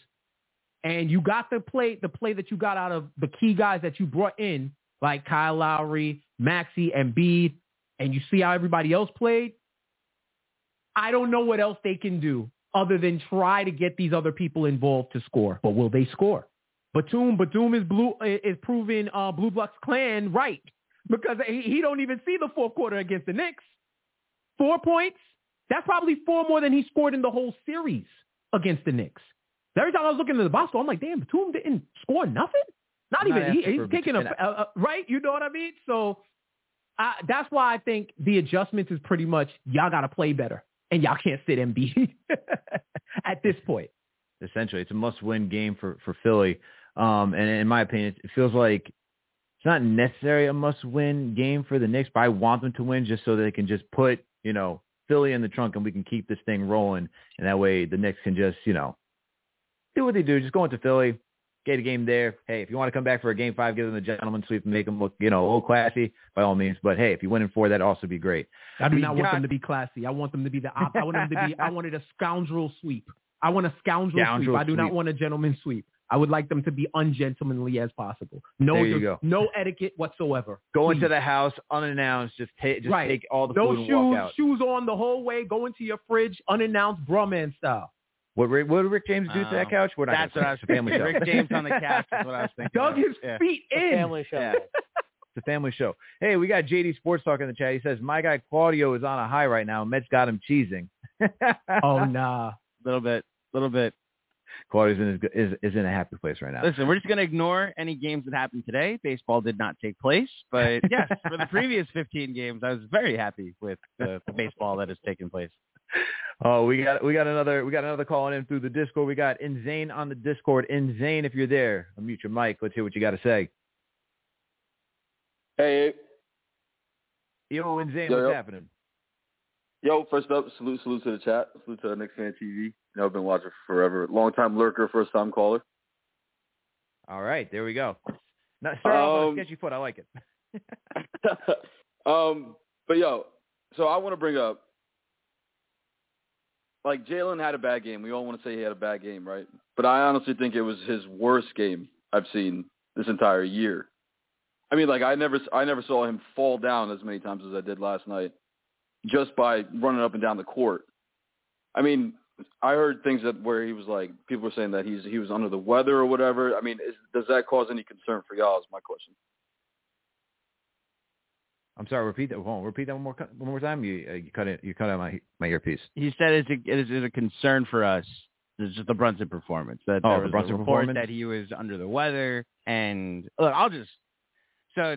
F: and you got the play, the play that you got out of the key guys that you brought in, like Kyle Lowry, Maxey, Embiid, and you see how everybody else played, I don't know what else they can do other than try to get these other people involved to score. But will they score? Batum, Batum is blue is proving uh, Blue Bucks Clan right, because he, he don't even see the fourth quarter against the Knicks. Four points. That's probably four more than he scored in the whole series against the Knicks. Every time I was looking at the box score, I'm like, damn, Batum didn't score nothing? Not, Not even, he, he's taking a, a, a, right? You know what I mean? So I, that's why I think the adjustments is pretty much, y'all got to play better, and y'all can't sit Embiid at this point.
B: Essentially, it's a must-win game for, for Philly. Um, and in my opinion, it feels like it's not necessarily a must-win game for the Knicks, but I want them to win just so they can just put, you know, Philly in the trunk and we can keep this thing rolling. And that way the Knicks can just, you know, do what they do. Just go into Philly, get a game there. Hey, if you want to come back for a game five, give them a gentleman sweep and make them look, you know, a little classy by all means. But hey, if you win in four, that'd also be great.
F: I do
B: We
F: not
B: got-
F: want them to be classy. I want them to be the op- I want them to be, I wanted a scoundrel sweep. I want a scoundrel,
B: Scoundrel
F: sweep. I do not
B: sweep.
F: want a gentleman sweep. I would like them to be ungentlemanly as possible. No,
B: There you
F: there's
B: go.
F: no etiquette whatsoever.
B: Go
F: Please.
B: into the house unannounced, just take just
F: Right.
B: take all the
F: No
B: food and
F: shoes,
B: walk out.
F: shoes on the whole way. Go into your fridge, unannounced, Brahman style.
B: What, Rick- what did Rick James do to that
E: Oh,
B: couch? We're not
E: That's
B: gonna
E: what I was
B: say. It's a family show.
E: Rick James on the couch is what I was thinking.
F: Dug
E: of.
F: his
E: Yeah.
F: feet
D: The
F: in.
D: family show.
E: Yeah.
B: It's a family show. Hey, we got J D Sports Talk in the chat. He says, my guy Claudio is on a high right now. Mets got him cheesing.
F: Oh, nah.
E: little bit, little bit.
B: Claudio's in his, is, is in a happy place right now.
E: Listen, we're just going to ignore any games that happened today. Baseball did not take place, but yes, for the previous fifteen games, I was very happy with the, the baseball that has taken place.
B: Oh, we got we got another we got another calling in through the Discord. We got Inzane on the Discord. Inzane, if you're there, unmute your mic. Let's hear what you got to say.
C: Hey,
B: Yo, Inzane,
C: Yo,
B: what's
C: yo.
B: happening?
C: yo, first up, salute, salute to the chat. Salute to Knicks Fan T V. You know, I've been watching for forever. Long time lurker, first time caller.
B: All right, there we go. Now, start off on a
C: Um,
B: sketchy foot. I like it.
C: um, but yo, so I want to bring up, like, Jalen had a bad game. We all want to say he had a bad game, right? But I honestly think it was his worst game I've seen this entire year. I mean, like, I never, I never saw him fall down as many times as I did last night, just by running up and down the court. I mean, I heard things that where he was like, people were saying that he's he was under the weather or whatever. I mean, is, does that cause any concern for y'all? Is my question.
B: I'm sorry. Repeat that. Hold on, repeat that one more one more time. You uh, you cut it. You cut out my my earpiece.
E: He said it's a, it is a concern for us. It's just the Brunson performance. That
B: Oh,
E: there
B: the
E: was
B: Brunson
E: a report
B: performance?
E: that he was under the weather. And look, I'll just so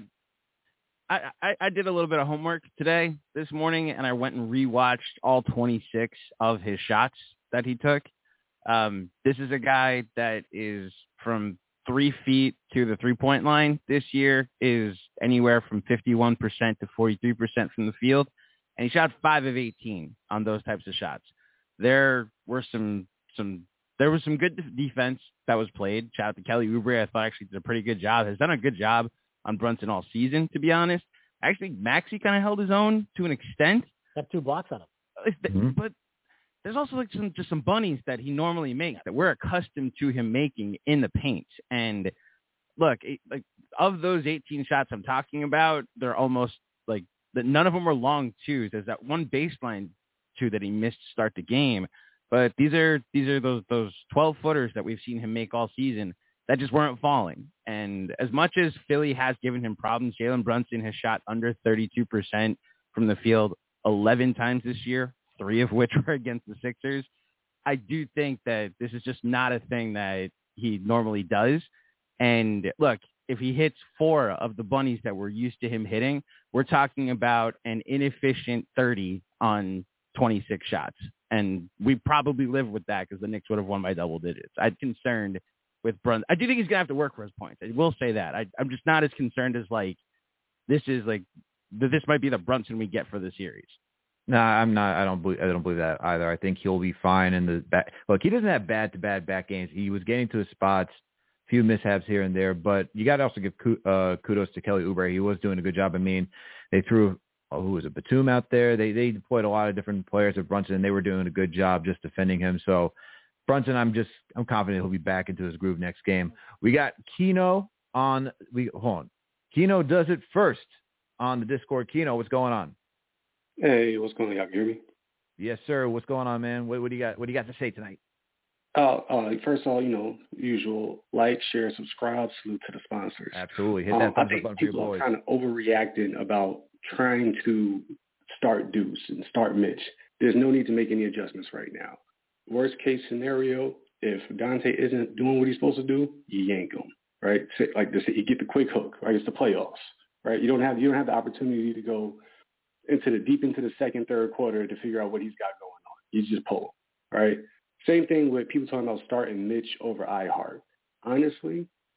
E: I, I I did a little bit of homework today this morning, and I went and rewatched all twenty-six of his shots that he took. Um, this is a guy that is from three feet to the three-point line this year is anywhere from fifty-one percent to forty-three percent from the field, and he shot five of eighteen on those types of shots. There were some some there was some good de- defense that was played. Shout out to Kelly Oubre. I thought actually did a pretty good job. Has done a good job on Brunson all season, to be honest. Actually, Maxey kind of held his own to an extent.
D: Got two blocks on him.
E: It's the-
B: Mhm.
E: But there's also like some just some bunnies that he normally makes that we're accustomed to him making in the paint. And look, it, like of those eighteen shots I'm talking about, they're almost like that. None of them were long twos. There's that one baseline two that he missed to start the game, but these are these are those those twelve footers that we've seen him make all season that just weren't falling. And as much as Philly has given him problems, Jalen Brunson has shot under thirty-two percent from the field eleven times this year, three of which were against the Sixers. I do think that this is just not a thing that he normally does. And look, if he hits four of the bunnies that we're used to him hitting, we're talking about an inefficient thirty on twenty-six shots. And we probably live with that because the Knicks would have won by double digits. I'm concerned with Brunson. I do think he's going to have to work for his points. I will say that. I, I'm just not as concerned as like, this is like, that this might be the Brunson we get for the series.
B: No, I'm not. I don't believe. I don't believe that either. I think he'll be fine in the back. Look, he doesn't have bad to bad back games. He was getting to his spots, few mishaps here and there, but you got to also give uh, kudos to Kelly Oubre. He was doing a good job. I mean, they threw oh, who was it, Batum out there. They they deployed a lot of different players at Brunson, and they were doing a good job just defending him. So Brunson, I'm just I'm confident he'll be back into his groove next game. We got Keno on. We hold on. Keno does it first on the Discord. Keno, what's going on?
H: Hey, what's going on? Y'all can hear me?
B: Yes, sir. What's going on, man? What, what do you got? What do you got to say tonight?
H: Uh, uh, first of all, you know, usual, like, share, subscribe, salute to the sponsors.
B: Absolutely. Hit
H: Um,
B: that
H: I
B: thumbs
H: think
B: up button for your
H: people are
B: boys.
H: kind of overreacting about trying to start Deuce and start Mitch. There's no need to make any adjustments right now. Worst case scenario, if Dante isn't doing what he's supposed to do, you yank him, right? Say- Like this, you get the quick hook, right? It's the playoffs, right? You don't have you don't have the opportunity to go into the deep into the second, third quarter to figure out what he's got going on. You just pull, right? Same thing with people talking about starting Mitch over iHeart. Honestly,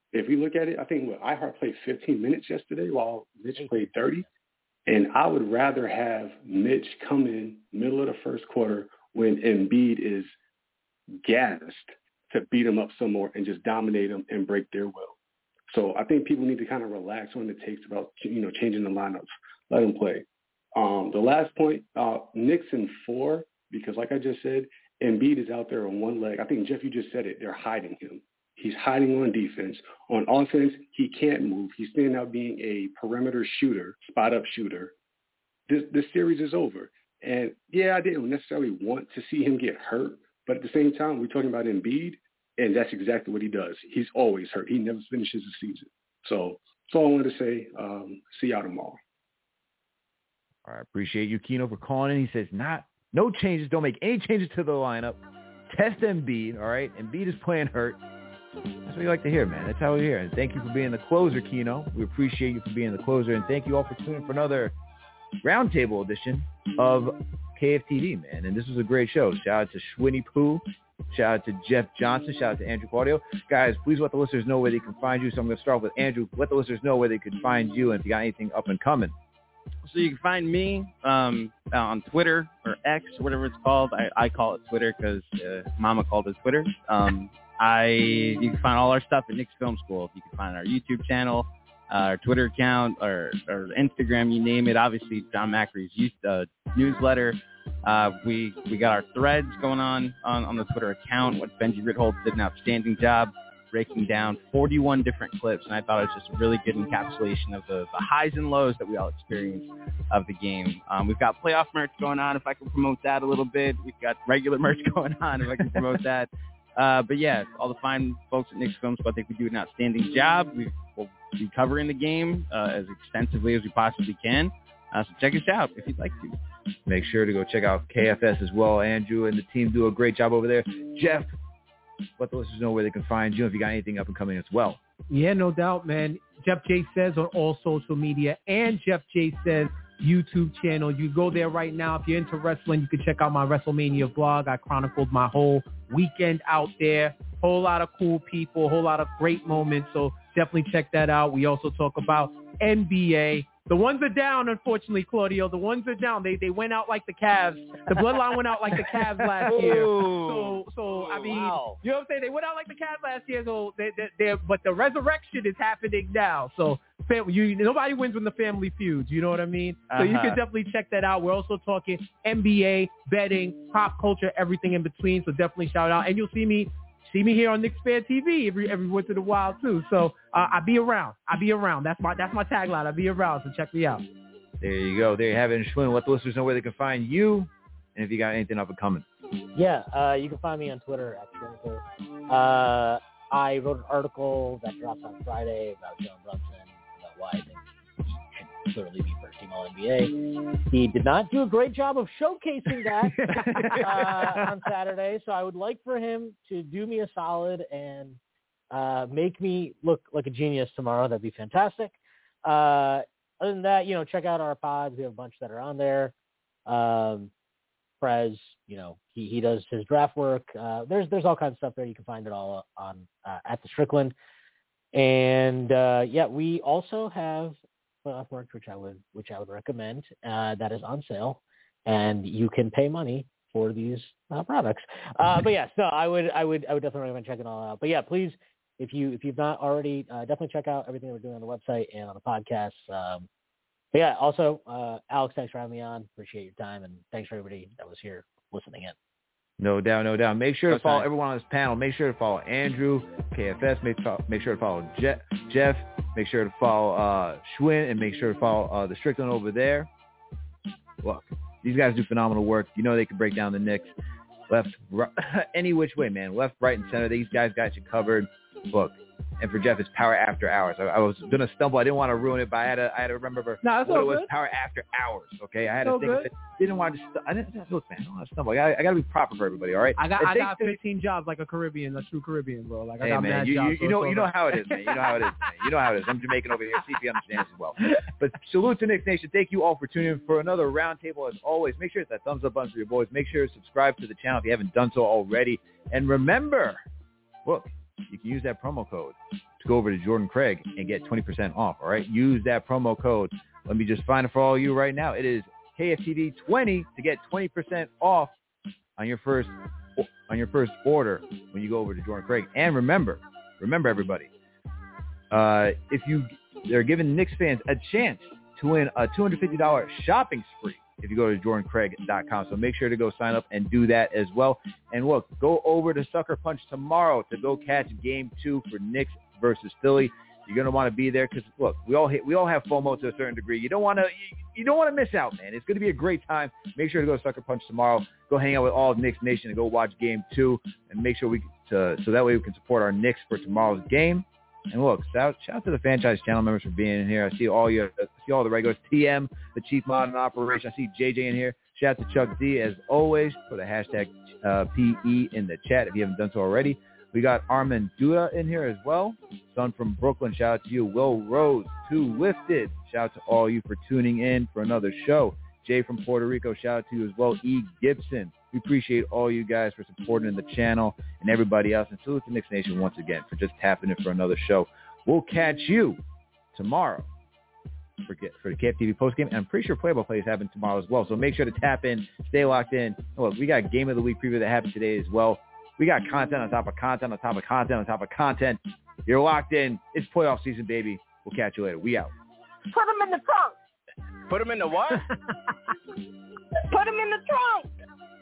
H: if we look at it, I think what iHeart played fifteen minutes yesterday while Mitch played thirty. And I would rather have Mitch come in middle of the first quarter when Embiid is gassed to beat him up some more and just dominate them and break their will. So I think people need to kind of relax on the takes about, you know, changing the lineups. Let them play. Um, the last point, uh, Knicks in four, because like I just said, Embiid is out there on one leg. I think, Jeff, you just said it. They're hiding him. He's hiding on defense. On offense, he can't move. He's standing out being a perimeter shooter, spot-up shooter. This, this series is over. And, yeah, I didn't necessarily want to see him get hurt, but at the same time, we're talking about Embiid, and that's exactly what he does. He's always hurt. He never finishes the season. So that's all I wanted to say. Um, see y'all tomorrow.
B: All right, appreciate you, Keno, for calling in. He says, not, no changes. Don't make any changes to the lineup. Test Embiid, all right? Embiid is playing hurt. That's what you like to hear, man. That's how we hear. And thank you for being the closer, Keno. We appreciate you for being the closer. And thank you all for tuning in for another roundtable edition of K F T V, man. And this was a great show. Shout out to Schwinny Poo. Shout out to Jeff Johnson. Shout out to Andrew Claudio. Guys, please let the listeners know where they can find you. So I'm going to start with Andrew. Let the listeners know where they can find you and if you got anything up and coming.
E: So you can find me um, on Twitter or X, or whatever it's called. I, I call it Twitter because uh, Mama called it Twitter. Um, I you can find all our stuff at Knicks Film School. You can find our YouTube channel, uh, our Twitter account, or, or Instagram, you name it. Obviously, John Macri's uh, newsletter. Uh, we we got our threads going on, on on the Twitter account. What Benji Ritholtz did an outstanding job breaking down forty-one different clips, and I thought it was just a really good encapsulation of the, the highs and lows that we all experienced of the game. Um, we've got playoff merch going on, if I can promote that a little bit. We've got regular merch going on, if I can promote that. Uh, but yeah, all the fine folks at Knicks Film School, I think we do an outstanding job. We will be covering the game uh, as extensively as we possibly can. Uh, so check us out if you'd like to.
B: Make sure to go check out K F S as well. Andrew and the team do a great job over there. Jeff, let the listeners know where they can find you if you got anything up and coming as well.
F: Yeah, no doubt, man. Jeff J Says on all social media and Jeff J Says YouTube channel. You go there right now. If you're into wrestling, you can check out my WrestleMania vlog. I chronicled my whole weekend out there. Whole lot of cool people, whole lot of great moments. So definitely check that out. We also talk about N B A. The ones are down, unfortunately, Claudio. The ones are down. They they went out like the Cavs. The bloodline went out like the Cavs last year. So so I mean, wow. You know what I'm saying? They went out like the Cavs last year. So they they they're, but the resurrection is happening now. So family, you nobody wins when the family feuds. You know what I mean? So uh-huh. You can definitely check that out. We're also talking N B A, betting, pop culture, everything in between. So definitely shout out, and you'll see me. See me here on Knicks Fan T V every every once in a while too. So uh, I be around. I be around. That's my that's my tagline. I be around. So check me out.
B: There you go. There you have it. And Schwinn, let the listeners know where they can find you, and if you got anything up and coming.
D: Yeah, uh, you can find me on Twitter at Twitter. Uh, I wrote an article that drops on Friday about Jalen Brunson, about why I think he should clearly be first team All N B A. He did not do a great job of showcasing that uh, on Saturday, so I would like for him to do me a solid and uh, make me look like a genius tomorrow. That'd be fantastic. Uh, other than that, you know, check out our pods. We have a bunch that are on there. Um, Prez, you know, he, he does his draft work. Uh, there's there's all kinds of stuff there. You can find it all on uh, at the Strickland. And uh, yeah, we also have playoff merch, which I would which I would recommend. Uh, that is on sale, and you can pay money for these uh, products. Uh, but yes, no, I would I would I would definitely recommend checking it all out. But yeah, please, if you if you've not already, uh, definitely check out everything we're doing on the website and on the podcast. Um, but yeah, also, uh, Alex, thanks for having me on. Appreciate your time, and thanks for everybody that was here listening in.
B: No doubt, no doubt. Make sure
E: That's
B: to follow
E: nice.
B: everyone on this panel. Make sure to follow Andrew, K F S. Make, make sure to follow Je- Jeff. Make sure to follow uh, Schwinn, and make sure to follow uh, the Strickland over there. Look, these guys do phenomenal work. You know they can break down the Knicks left, right, any which way, man. Left, right, and center. These guys got you covered. Look. And for Jeff, it's Power After Hours. I, I was going to stumble. I didn't want to ruin it, but I had to, I had to remember
F: no,
B: what it was.
F: Good.
B: Power After Hours, okay? I had
F: so
B: to think
F: good.
B: of it. Didn't want to st- I didn't look, man, I don't want to stumble. I got, I got to be proper for everybody, all right?
F: I got,
B: and
F: I
B: they,
F: got fifteen jobs like a Caribbean, a true Caribbean, bro. Like I
B: hey,
F: got
B: man,
F: mad
B: you,
F: jobs.
B: you, you know, you know how it is, man. You know how it is, man. You know how it is. I'm Jamaican over here. C P understands as well. But salute to Knicks Nation. Thank you all for tuning in for another roundtable. As always, make sure to hit that thumbs up button for your boys. Make sure to subscribe to the channel if you haven't done so already. And remember, look, you can use that promo code to go over to Jordan Craig and get twenty percent off. All right, use that promo code. Let me just find it for all you right now. It is K F T D twenty to get twenty percent off on your first on your first order when you go over to Jordan Craig. And remember, remember everybody, uh, if you they're giving Knicks fans a chance to win a two hundred fifty dollars shopping spree if you go to jordan craig dot com. So make sure to go sign up and do that as well. And look, go over to Sucker Punch tomorrow to go catch game two for Knicks versus Philly. You're gonna want to be there because look, we all hit, we all have FOMO to a certain degree. You don't want to you, you don't want to miss out, man. It's gonna be a great time. Make sure to go to Sucker Punch tomorrow. Go hang out with all of Knicks Nation and go watch game two, and make sure we to so that way we can support our Knicks for tomorrow's game. And look, shout, shout out to the franchise channel members for being in here. I see all you, I see all the regulars. T M, the Chief Modern Operation. I see J J in here. Shout out to Chuck D as always. Put a hashtag uh, P E in the chat if you haven't done so already. We got Armin Duda in here as well. Son from Brooklyn, shout out to you. Will Rose, Too Lifted. Shout out to all you for tuning in for another show. Jay from Puerto Rico, shout out to you as well. E. Gibson. We appreciate all you guys for supporting the channel and everybody else. And salute to Knicks Nation once again for just tapping in for another show. We'll catch you tomorrow for, for the K F T V postgame. And I'm pretty sure Playable Play is happening tomorrow as well. So make sure to tap in, stay locked in. Look, we got Game of the Week preview that happened today as well. We got content on top of content on top of content on top of content. You're locked in. It's playoff season, baby. We'll catch you later. We out.
I: Put them in the trunk.
E: Put them in the what?
I: Put them in the trunk.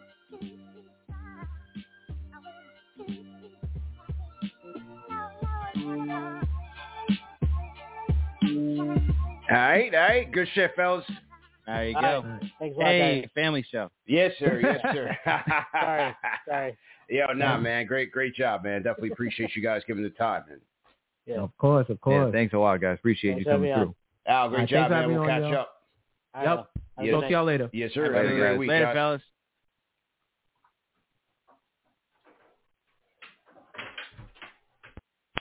A: All right, all right. Good shit, fellas.
E: There you
D: All
E: go.
D: right. Thanks a lot,
E: Hey,
D: guys.
E: family show.
A: Yes, sir. Yes, sir.
D: Sorry, sorry.
A: Yo, nah, man. Great, great job, man. Definitely appreciate you guys giving the time, man.
D: Yeah.
F: Of course, of
B: Yeah,
F: course.
B: thanks a lot, guys. Appreciate
D: Thanks
B: you coming
D: for having
B: through.
A: Al, great
F: All right,
A: job,
F: thanks for
A: man.
F: having
A: We'll
F: me on,
A: catch
F: y'all.
A: up.
D: All right,
F: Yep.
D: well, have a
A: Yes.
D: good
F: Talk
D: night.
F: to y'all later.
A: Yes, sir.
B: Later,
A: Have a great
B: guys.
A: week,
E: Later,
A: guys.
E: fellas.